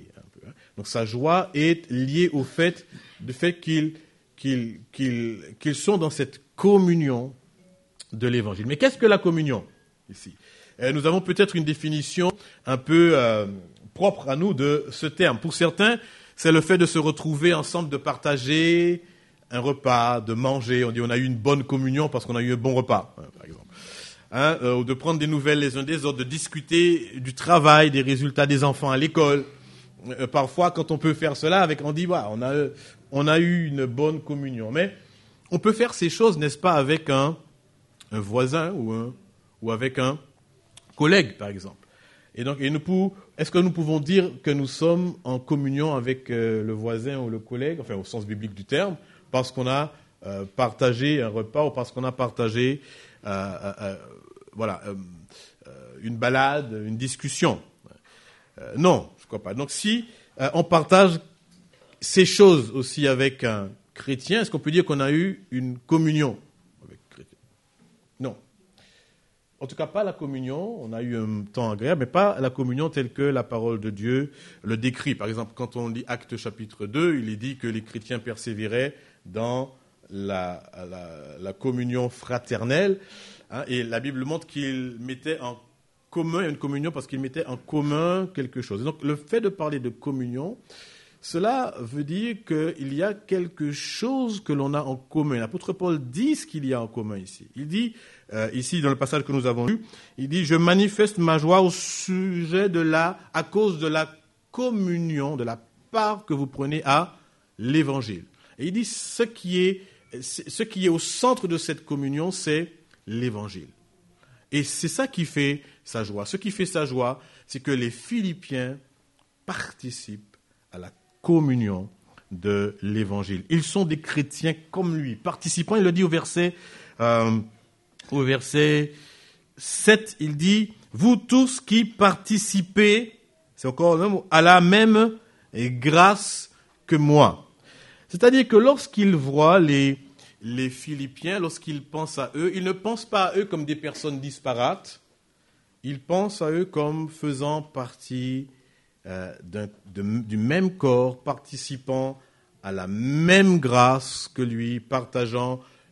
Un peu, hein. Donc sa joie est liée au fait, du fait qu'ils, qu'ils, qu'ils, qu'ils sont dans cette communion de l'Évangile. Mais qu'est-ce que la communion ici ? Et nous avons peut-être une définition un peu euh, propre à nous de ce terme. Pour certains, c'est le fait de se retrouver ensemble, de partager un repas, de manger. On dit on a eu une bonne communion parce qu'on a eu un bon repas, par exemple. Hein, euh, de prendre des nouvelles les uns des autres, de discuter du travail, des résultats des enfants à l'école. Euh, parfois, quand on peut faire cela, avec, on dit voilà, on a, on a eu une bonne communion. Mais on peut faire ces choses, n'est-ce pas, avec un, un voisin ou, un, ou avec un collègue, par exemple. Et donc, et nous pouvons, est-ce que nous pouvons dire que nous sommes en communion avec euh, le voisin ou le collègue, enfin au sens biblique du terme, parce qu'on a euh, partagé un repas ou parce qu'on a partagé euh, euh, euh, voilà, euh, euh, une balade, une discussion. Euh, non, je ne crois pas. Donc si euh, on partage ces choses aussi avec un chrétien, est-ce qu'on peut dire qu'on a eu une communion avec un chrétien ? Non. En tout cas, pas la communion, on a eu un temps agréable, mais pas la communion telle que la parole de Dieu le décrit. Par exemple, quand on lit Actes chapitre deux, il est dit que les chrétiens persévéraient dans la, la, la communion fraternelle, hein, et la Bible montre qu'ils mettaient en commun une communion parce qu'ils mettaient en commun quelque chose. Et donc, le fait de parler de communion, cela veut dire qu'il y a quelque chose que l'on a en commun. L'apôtre Paul dit ce qu'il y a en commun ici. Il dit, euh, ici dans le passage que nous avons lu, il dit « Je manifeste ma joie au sujet de la, à cause de la communion, de la part que vous prenez à l'Évangile. » Et il dit ce qui est, ce qui est au centre de cette communion, c'est l'Évangile. Et c'est ça qui fait sa joie. Ce qui fait sa joie, c'est que les Philippiens participent à la communion de l'Évangile. Ils sont des chrétiens comme lui, participants. Il le dit au verset, euh, au verset sept, il dit « Vous tous qui participez, c'est encore le même, à la même grâce que moi. » C'est-à-dire que lorsqu'ils voient les, les Philippiens, lorsqu'ils pensent à eux, ils ne pensent pas à eux comme des personnes disparates, ils pensent à eux comme faisant partie Euh, d'un, de, du même corps, participant à la même grâce que lui, partageant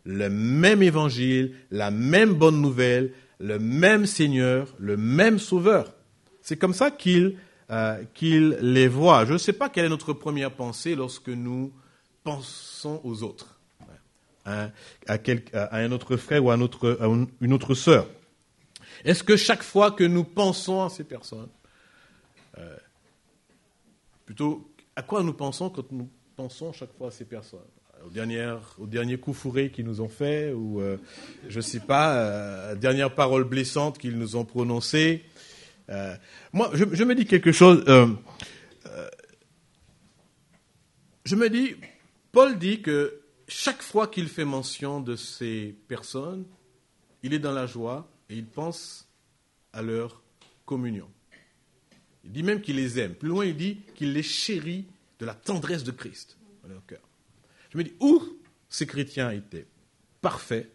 le même évangile, la même bonne nouvelle, le même Seigneur, le même Sauveur. C'est comme ça qu'il, euh, qu'il les voit. Je ne sais pas quelle est notre première pensée lorsque nous pensons aux autres, à, à, quel, à un autre frère ou à, notre, à une autre sœur. Est-ce que chaque fois que nous pensons à ces personnes, euh, plutôt, à quoi nous pensons quand nous pensons chaque fois à ces personnes ? Aux dernières, aux derniers coups fourrés qu'ils nous ont faits, ou, euh, je ne sais pas, euh, dernières paroles blessantes qu'ils nous ont prononcées. Euh, moi, je, je me dis quelque chose. Euh, euh, je me dis, Paul dit que chaque fois qu'il fait mention de ces personnes, il est dans la joie et il pense à leur communion. Il dit même qu'il les aime. Plus loin, il dit qu'il les chérit de la tendresse de Christ dans leur cœur. Je me dis, où ces chrétiens étaient parfaits,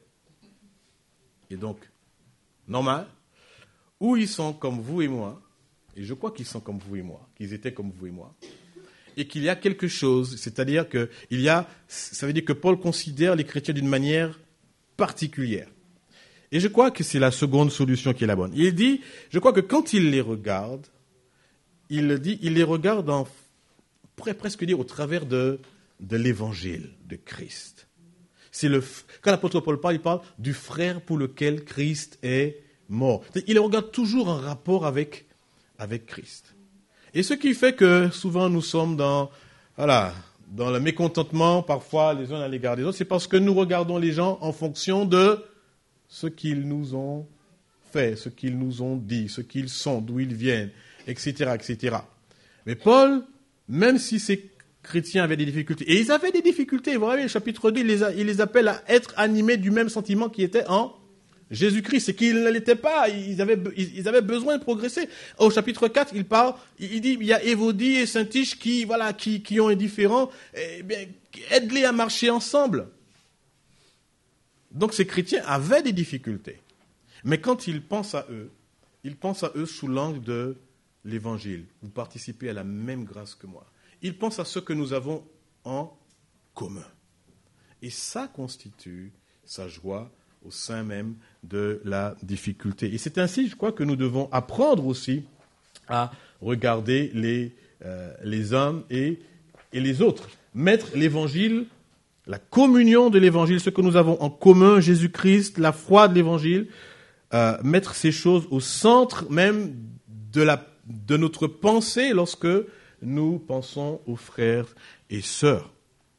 et donc normal, où ils sont comme vous et moi, et je crois qu'ils sont comme vous et moi, qu'ils étaient comme vous et moi, et qu'il y a quelque chose, c'est-à-dire que il y a, ça veut dire que Paul considère les chrétiens d'une manière particulière. Et je crois que c'est la seconde solution qui est la bonne. Il dit, je crois que quand il les regarde, il le dit, il les regarde en, on pourrait presque dire au travers de, de l'évangile de Christ. C'est le, quand l'apôtre Paul parle, il parle du frère pour lequel Christ est mort. Il les regarde toujours en rapport avec, avec Christ. Et ce qui fait que souvent nous sommes dans, voilà, dans le mécontentement, parfois les uns à l'égard des autres, c'est parce que nous regardons les gens en fonction de ce qu'ils nous ont fait, ce qu'ils nous ont dit, ce qu'ils sont, d'où ils viennent, et cetera, et cetera. Mais Paul, même si ces chrétiens avaient des difficultés, et ils avaient des difficultés, vous voyez, le chapitre deux, il les, a, il les appelle à être animés du même sentiment qui était en Jésus-Christ, c'est qu'ils ne l'étaient pas, ils avaient, ils avaient besoin de progresser. Au chapitre quatre, il parle, il dit, il y a Évodie et Syntyche qui, voilà, qui, qui ont un différent, eh bien, aide-les à marcher ensemble. Donc ces chrétiens avaient des difficultés. Mais quand ils pensent à eux, ils pensent à eux sous l'angle de l'évangile. Vous participez à la même grâce que moi. Ils pensent à ce que nous avons en commun. Et ça constitue sa joie au sein même de la difficulté. Et c'est ainsi, je crois, que nous devons apprendre aussi à regarder les, euh, les hommes et, et les autres. Mettre l'évangile, la communion de l'évangile, ce que nous avons en commun, Jésus-Christ, la foi de l'évangile, euh, mettre ces choses au centre même de, la, de notre pensée lorsque nous pensons aux frères et sœurs.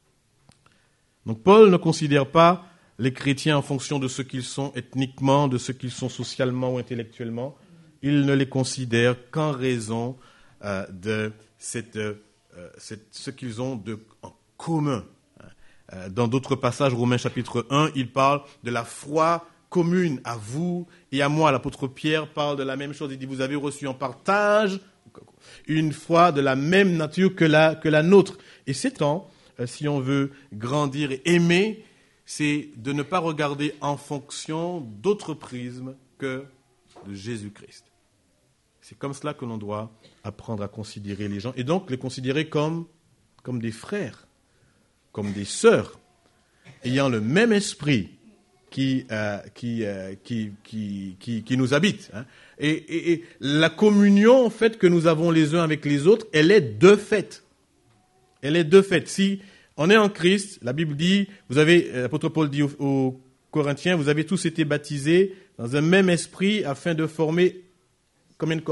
Donc Paul ne considère pas les chrétiens en fonction de ce qu'ils sont ethniquement, de ce qu'ils sont socialement ou intellectuellement. Il ne les considère qu'en raison euh, de cette, euh, cette, ce qu'ils ont de, en commun. Euh, dans d'autres passages, Romains chapitre un, il parle de la foi commune à vous et à moi. L'apôtre Pierre parle de la même chose. Il dit, vous avez reçu en partage une foi de la même nature que la, que la nôtre. Et c'est temps, euh, si on veut grandir et aimer, c'est de ne pas regarder en fonction d'autres prismes que de Jésus-Christ. C'est comme cela que l'on doit apprendre à considérer les gens, et donc les considérer comme, comme des frères, comme des sœurs, ayant le même esprit qui, euh, qui, euh, qui, qui, qui, qui nous habite. Hein. Et, et, et la communion, en fait, que nous avons les uns avec les autres, elle est de fait. Elle est de fait. Si on est en Christ, la Bible dit, vous avez, l'apôtre Paul dit aux, aux Corinthiens, vous avez tous été baptisés dans un même esprit afin de former combien de corps ?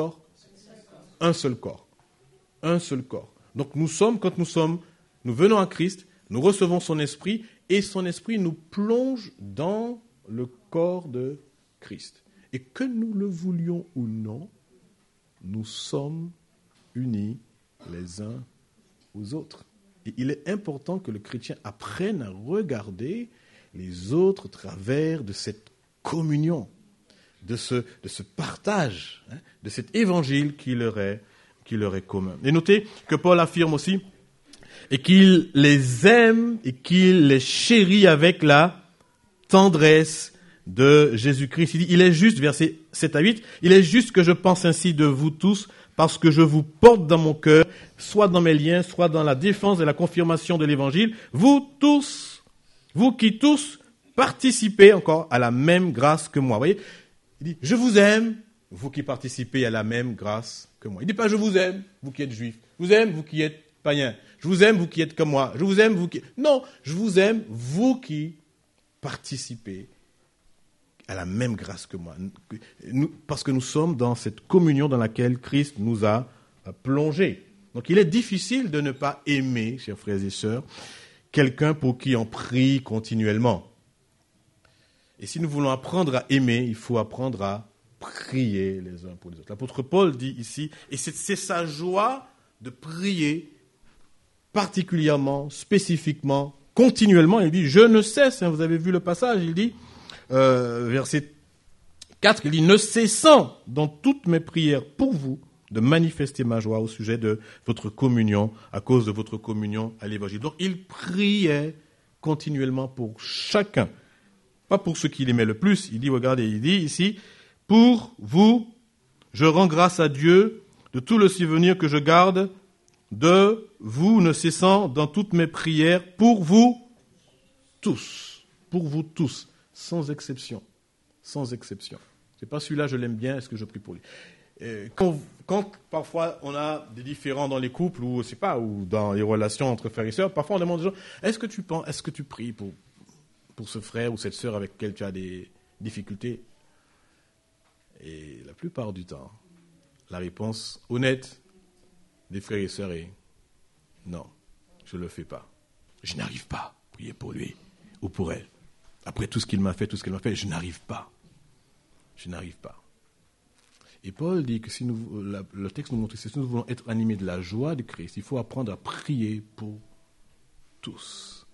Un seul corps. Un seul corps. Donc nous sommes, quand nous sommes, nous venons à Christ, nous recevons son esprit et son esprit nous plonge dans le corps de Christ. Et que nous le voulions ou non, nous sommes unis les uns aux autres. Et il est important que le chrétien apprenne à regarder les autres au travers de cette communion, de ce, de ce partage, hein, de cet évangile qui leur est, qui leur est commun. Et notez que Paul affirme aussi et qu'il les aime et qu'il les chérit avec la tendresse de Jésus-Christ. Il dit, il est juste, versets sept à huit, il est juste que je pense ainsi de vous tous, parce que je vous porte dans mon cœur, soit dans mes liens, soit dans la défense et la confirmation de l'évangile, vous tous, vous qui tous participez encore à la même grâce que moi. Vous voyez, il dit, je vous aime, vous qui participez à la même grâce que moi. Il ne dit pas, je vous aime, vous qui êtes juifs. Je vous aime, vous qui êtes païens. Je vous aime, vous qui êtes comme moi. Je vous aime, vous qui... Non, je vous aime, vous qui participez à la même grâce que moi. Nous, parce que nous sommes dans cette communion dans laquelle Christ nous a plongés. Donc il est difficile de ne pas aimer, chers frères et sœurs, quelqu'un pour qui on prie continuellement. Et si nous voulons apprendre à aimer, il faut apprendre à prier les uns pour les autres. L'apôtre Paul dit ici, et c'est, c'est sa joie de prier particulièrement, spécifiquement, continuellement. Il dit, je ne cesse, hein, vous avez vu le passage, il dit, euh, verset quatre, il dit, ne cessant dans toutes mes prières pour vous, de manifester ma joie au sujet de votre communion, à cause de votre communion à l'évangile. Donc, il priait continuellement pour chacun. Pas pour ceux qu'il aimait le plus. Il dit, regardez, il dit ici, pour vous, je rends grâce à Dieu de tout le souvenir que je garde de vous, ne cessant dans toutes mes prières, pour vous tous. Pour vous tous, sans exception. Sans exception. C'est pas celui-là, je l'aime bien, est-ce que je prie pour lui? Quand, quand parfois on a des différends dans les couples ou, je sais pas, ou dans les relations entre frères et sœurs, parfois on demande aux gens, est-ce que tu penses, est-ce que tu pries pour, pour ce frère ou cette sœur avec lequel tu as des difficultés? Et la plupart du temps, la réponse honnête des frères et sœurs est non, je ne le fais pas. Je n'arrive pas à prier pour lui ou pour elle. Après tout ce qu'il m'a fait, tout ce qu'elle m'a fait, je n'arrive pas. Je n'arrive pas. Et Paul dit que si nous, la, le texte nous montre que si nous voulons être animés de la joie de Christ, il faut apprendre à prier pour tous,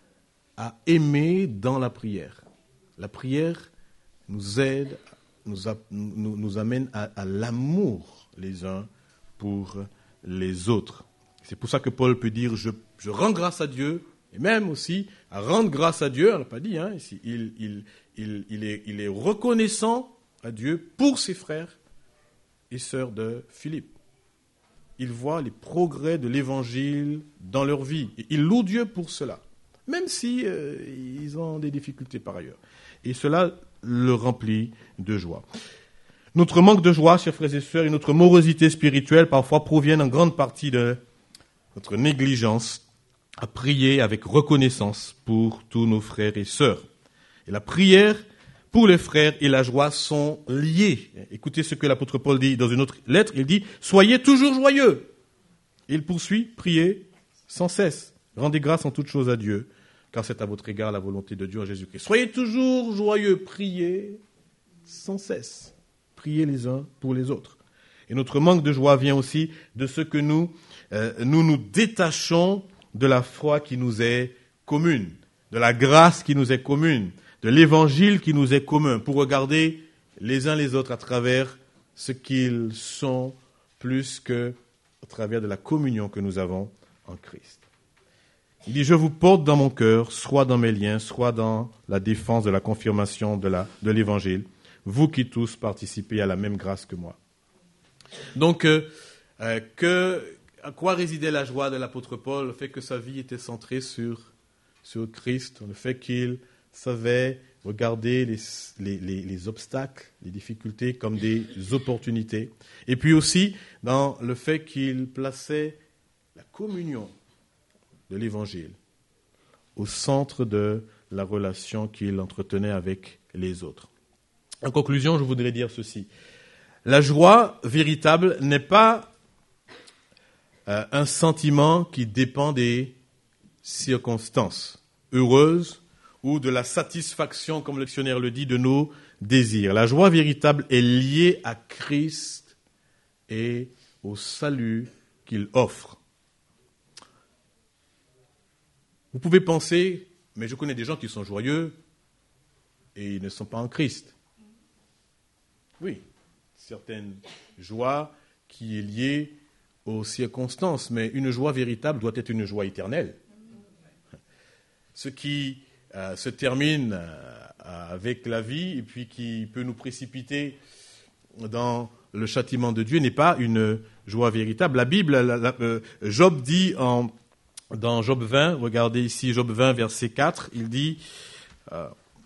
à aimer dans la prière. La prière nous aide, nous, a, nous, nous amène à, à l'amour les uns pour les autres. C'est pour ça que Paul peut dire je, je rends grâce à Dieu, et même aussi à rendre grâce à Dieu, on l'a pas dit, hein, ici, il, il, il, il, est, il est reconnaissant à Dieu pour ses frères et sœurs de Philippe. Ils voient les progrès de l'évangile dans leur vie. Et ils louent Dieu pour cela, même si euh, ils ont des difficultés par ailleurs. Et cela le remplit de joie. Notre manque de joie, chers frères et sœurs, et notre morosité spirituelle parfois proviennent en grande partie de notre négligence à prier avec reconnaissance pour tous nos frères et sœurs. Et la prière pour les frères et la joie sont liés. Écoutez ce que l'apôtre Paul dit dans une autre lettre. Il dit « Soyez toujours joyeux ». Il poursuit « Priez sans cesse. Rendez grâce en toutes choses à Dieu, car c'est à votre égard la volonté de Dieu en Jésus-Christ. » Soyez toujours joyeux. Priez sans cesse. Priez les uns pour les autres. Et notre manque de joie vient aussi de ce que nous euh, nous, nous détachons de la foi qui nous est commune, de la grâce qui nous est commune, de l'évangile qui nous est commun, pour regarder les uns les autres à travers ce qu'ils sont, plus que à travers de la communion que nous avons en Christ. Il dit, je vous porte dans mon cœur, soit dans mes liens, soit dans la défense de la confirmation de, la, de l'évangile, vous qui tous participez à la même grâce que moi. Donc, euh, euh, que, à quoi résidait la joie de l'apôtre Paul? Le fait que sa vie était centrée sur, sur Christ, le fait qu'il savait regarder les, les, les, les obstacles, les difficultés comme des opportunités. Et puis aussi dans le fait qu'il plaçait la communion de l'Évangile au centre de la relation qu'il entretenait avec les autres. En conclusion, je voudrais dire ceci. La joie véritable n'est pas euh, un sentiment qui dépend des circonstances heureuses ou de la satisfaction, comme le dictionnaire le dit, de nos désirs. La joie véritable est liée à Christ et au salut qu'il offre. Vous pouvez penser, mais je connais des gens qui sont joyeux et ils ne sont pas en Christ. Oui, certaine joie qui est liée aux circonstances, mais une joie véritable doit être une joie éternelle. Ce qui euh, se termine euh, avec la vie et puis qui peut nous précipiter dans le châtiment de Dieu n'est pas une joie véritable. La Bible, la, la, euh, Job dit en, dans Job vingt, regardez ici Job vingt, verset quatre, il dit, euh,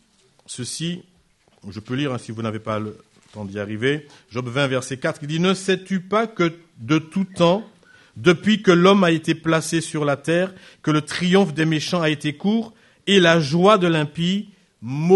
ceci, je peux lire hein, si vous n'avez pas le temps d'y arriver, Job vingt, verset quatre, il dit « Ne sais-tu pas que de tout temps, depuis que l'homme a été placé sur la terre, que le triomphe des méchants a été court et la joie de l'impie momentanée. »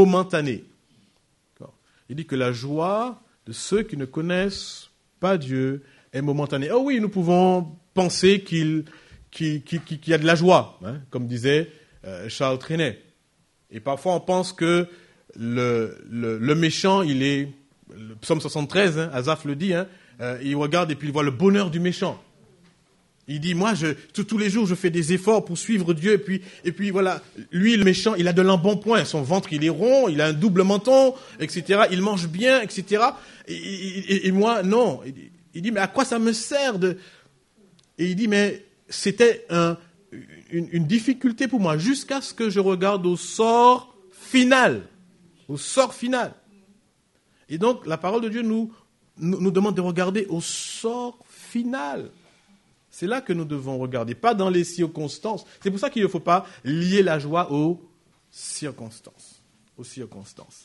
Il dit que la joie de ceux qui ne connaissent pas Dieu est momentanée. Oh oui, nous pouvons penser qu'il, qu'il, qu'il, qu'il y a de la joie, hein, comme disait euh, Charles Trenet. Et parfois on pense que le, le, le méchant, il est, le psaume soixante-treize, hein, Asaph le dit, hein, euh, il regarde et puis il voit le bonheur du méchant. Il dit, moi, je, tous, tous les jours, je fais des efforts pour suivre Dieu. Et puis, et puis voilà, lui, le méchant, il a de l'embonpoint. Son ventre, il est rond, il a un double menton, et cetera. Il mange bien, et cetera. Et, et, et moi, non. Il, il dit, mais à quoi ça me sert de... Et il dit, mais c'était un, une, une difficulté pour moi, jusqu'à ce que je regarde au sort final. Au sort final. Et donc, la parole de Dieu nous, nous, nous demande de regarder au sort final. C'est là que nous devons regarder, pas dans les circonstances. C'est pour ça qu'il ne faut pas lier la joie aux circonstances. Aux circonstances.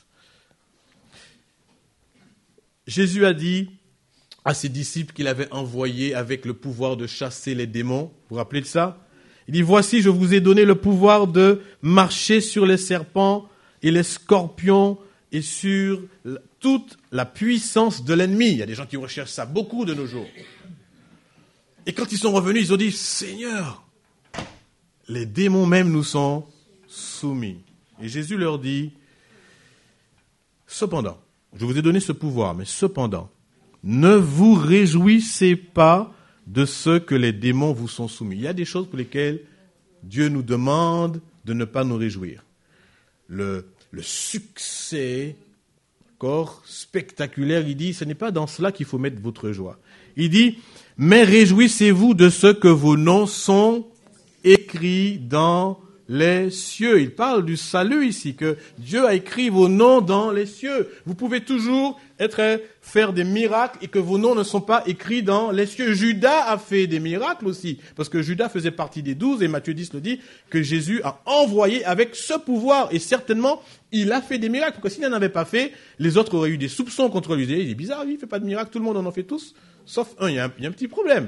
Jésus a dit à ses disciples qu'il avait envoyés avec le pouvoir de chasser les démons. Vous vous rappelez de ça? Il dit, voici, je vous ai donné le pouvoir de marcher sur les serpents et les scorpions et sur toute la puissance de l'ennemi. Il y a des gens qui recherchent ça beaucoup de nos jours. Et quand ils sont revenus, ils ont dit, Seigneur, les démons même nous sont soumis. Et Jésus leur dit, cependant, je vous ai donné ce pouvoir, mais cependant, ne vous réjouissez pas de ce que les démons vous sont soumis. Il y a des choses pour lesquelles Dieu nous demande de ne pas nous réjouir. Le, le succès, corps spectaculaire, il dit, ce n'est pas dans cela qu'il faut mettre votre joie. Il dit, mais réjouissez-vous de ce que vos noms sont écrits dans les cieux. Il parle du salut ici, que Dieu a écrit vos noms dans les cieux. Vous pouvez toujours être, faire des miracles et que vos noms ne sont pas écrits dans les cieux. Judas a fait des miracles aussi, parce que Judas faisait partie des douze, et Matthieu dix le dit, que Jésus a envoyé avec ce pouvoir, et certainement, il a fait des miracles, parce que s'il n'en avait pas fait, les autres auraient eu des soupçons contre lui. Il est bizarre, lui, il ne fait pas de miracles, tout le monde en en fait tous. Sauf un, il y, a un, il y a un petit problème.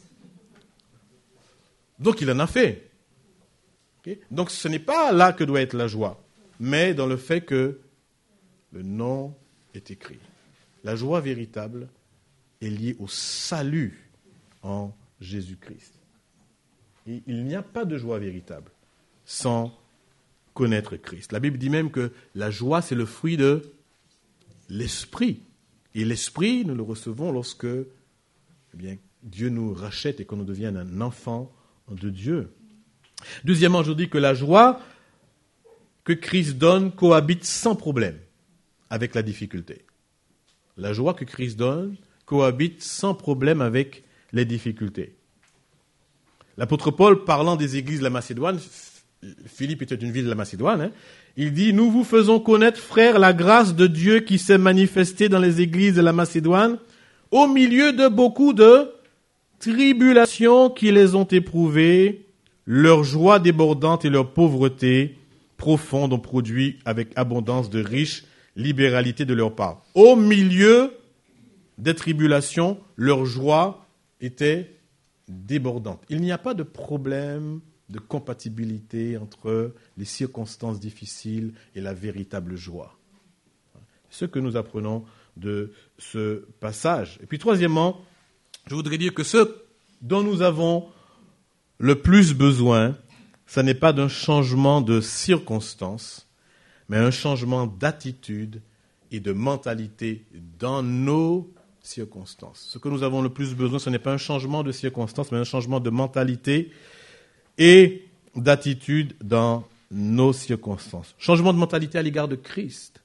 Donc il en a fait. Okay? Donc ce n'est pas là que doit être la joie, mais dans le fait que le nom est écrit. La joie véritable est liée au salut en Jésus-Christ. Et il n'y a pas de joie véritable sans connaître Christ. La Bible dit même que la joie, c'est le fruit de l'esprit. Et l'esprit, nous le recevons lorsque eh bien, Dieu nous rachète et qu'on nous devienne un enfant de Dieu. Deuxièmement, je dis que la joie que Christ donne cohabite sans problème avec la difficulté. La joie que Christ donne cohabite sans problème avec les difficultés. L'apôtre Paul, parlant des églises de la Macédoine, Philippe était une ville de la Macédoine, hein, il dit, nous vous faisons connaître, frères, la grâce de Dieu qui s'est manifestée dans les églises de la Macédoine, au milieu de beaucoup de tribulations qui les ont éprouvées, leur joie débordante et leur pauvreté profonde ont produit avec abondance de riches libéralité de leur part. Au milieu des tribulations, leur joie était débordante. Il n'y a pas de problème de compatibilité entre les circonstances difficiles et la véritable joie. Ce que nous apprenons de ce passage. Et puis troisièmement, je voudrais dire que ce dont nous avons le plus besoin, ce n'est pas d'un changement de circonstances, mais un changement d'attitude et de mentalité dans nos circonstances. Ce que nous avons le plus besoin, ce n'est pas un changement de circonstances, mais un changement de mentalité et d'attitude dans nos circonstances. Changement de mentalité à l'égard de Christ.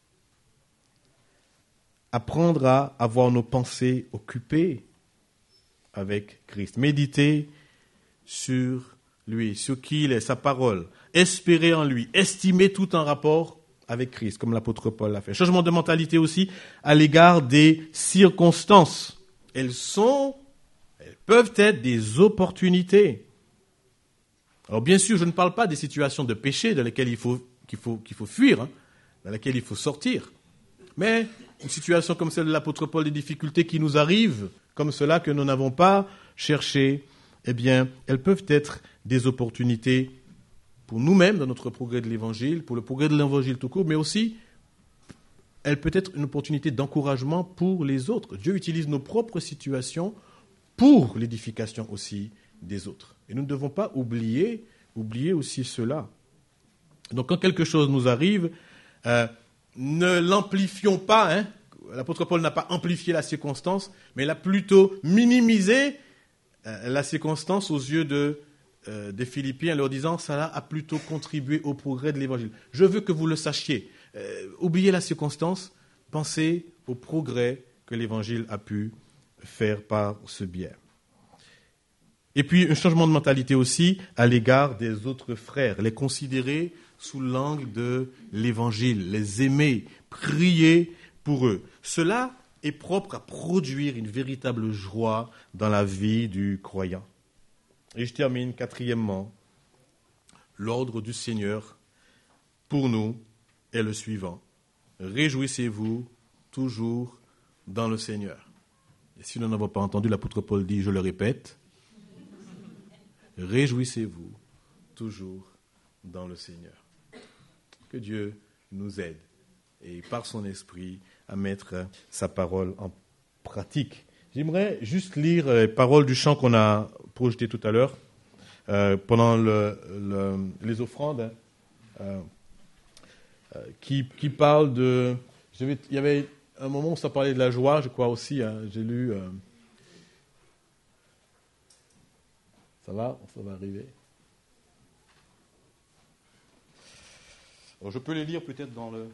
Apprendre à avoir nos pensées occupées avec Christ. Méditer sur lui, sur qui il est, sa parole. Espérer en lui. Estimer tout en rapport avec Christ, comme l'apôtre Paul l'a fait. Changement de mentalité aussi à l'égard des circonstances. Elles sont, elles peuvent être des opportunités. Alors bien sûr, je ne parle pas des situations de péché dans lesquelles il faut, qu'il faut, qu'il faut fuir, hein, dans laquelle il faut sortir. Mais une situation comme celle de l'apôtre Paul, des difficultés qui nous arrivent, comme cela que nous n'avons pas cherché, eh bien, elles peuvent être des opportunités pour nous-mêmes dans notre progrès de l'Évangile, pour le progrès de l'Évangile tout court, mais aussi, elle peut être une opportunité d'encouragement pour les autres. Dieu utilise nos propres situations pour l'édification aussi des autres. Et nous ne devons pas oublier, oublier aussi cela. Donc, quand quelque chose nous arrive, euh, ne l'amplifions pas. Hein. L'apôtre Paul n'a pas amplifié la circonstance, mais il a plutôt minimisé euh, la circonstance aux yeux de, euh, des Philippiens, en leur disant « ça a plutôt contribué au progrès de l'Évangile ». Je veux que vous le sachiez. Euh, oubliez la circonstance, pensez au progrès que l'Évangile a pu faire par ce biais. Et puis, un changement de mentalité aussi à l'égard des autres frères, les considérer sous l'angle de l'Évangile, les aimer, prier pour eux. Cela est propre à produire une véritable joie dans la vie du croyant. Et je termine quatrièmement, l'ordre du Seigneur pour nous est le suivant. Réjouissez-vous toujours dans le Seigneur. Et si nous n'avons pas entendu, l'apôtre Paul dit, je le répète, réjouissez-vous toujours dans le Seigneur. Que Dieu nous aide et par son esprit à mettre sa parole en pratique. J'aimerais juste lire les paroles du chant qu'on a projeté tout à l'heure euh, pendant le, le, les offrandes euh, euh, qui, qui parlent de... Il y avait un moment où ça parlait de la joie, je crois aussi. Hein, j'ai lu... Euh, ça va, ça va arriver. Alors, je peux les lire peut-être dans le...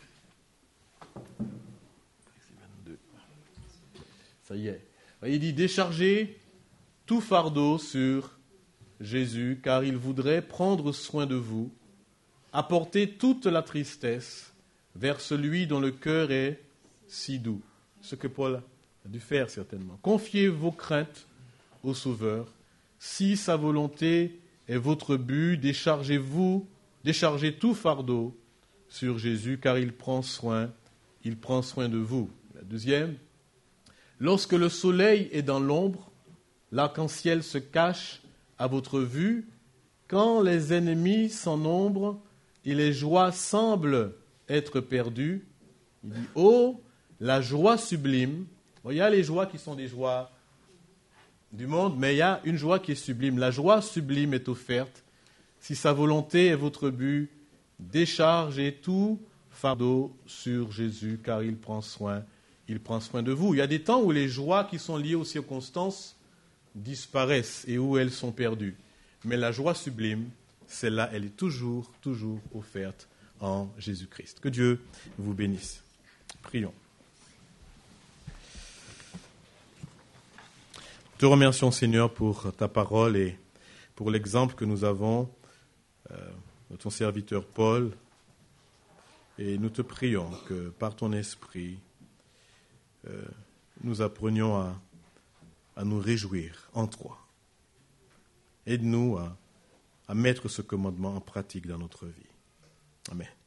Ça y est. Il dit « Déchargez tout fardeau sur Jésus, car il voudrait prendre soin de vous, apporter toute la tristesse vers celui dont le cœur est si doux. » Ce que Paul a dû faire certainement. « Confiez vos craintes au Sauveur. Si sa volonté est votre but, déchargez-vous, déchargez tout fardeau sur Jésus, car il prend soin, il prend soin de vous. » La deuxième. « Lorsque le soleil est dans l'ombre, l'arc-en-ciel se cache à votre vue. Quand les ennemis sont nombreux et les joies semblent être perdues, il dit, oh, la joie sublime. » Bon, il y a les joies qui sont des joies du monde, mais il y a une joie qui est sublime. La joie sublime est offerte. Si sa volonté est votre but, déchargez tout fardeau sur Jésus, car il prend soin, il prend soin de vous. Il y a des temps où les joies qui sont liées aux circonstances disparaissent et où elles sont perdues. Mais la joie sublime, celle-là, elle est toujours, toujours offerte en Jésus-Christ. Que Dieu vous bénisse. Prions. Te remercions, Seigneur, pour ta parole et pour l'exemple que nous avons euh, de ton serviteur Paul. Et nous te prions que par ton esprit, euh, nous apprenions à, à nous réjouir en toi. Aide-nous à, à mettre ce commandement en pratique dans notre vie. Amen.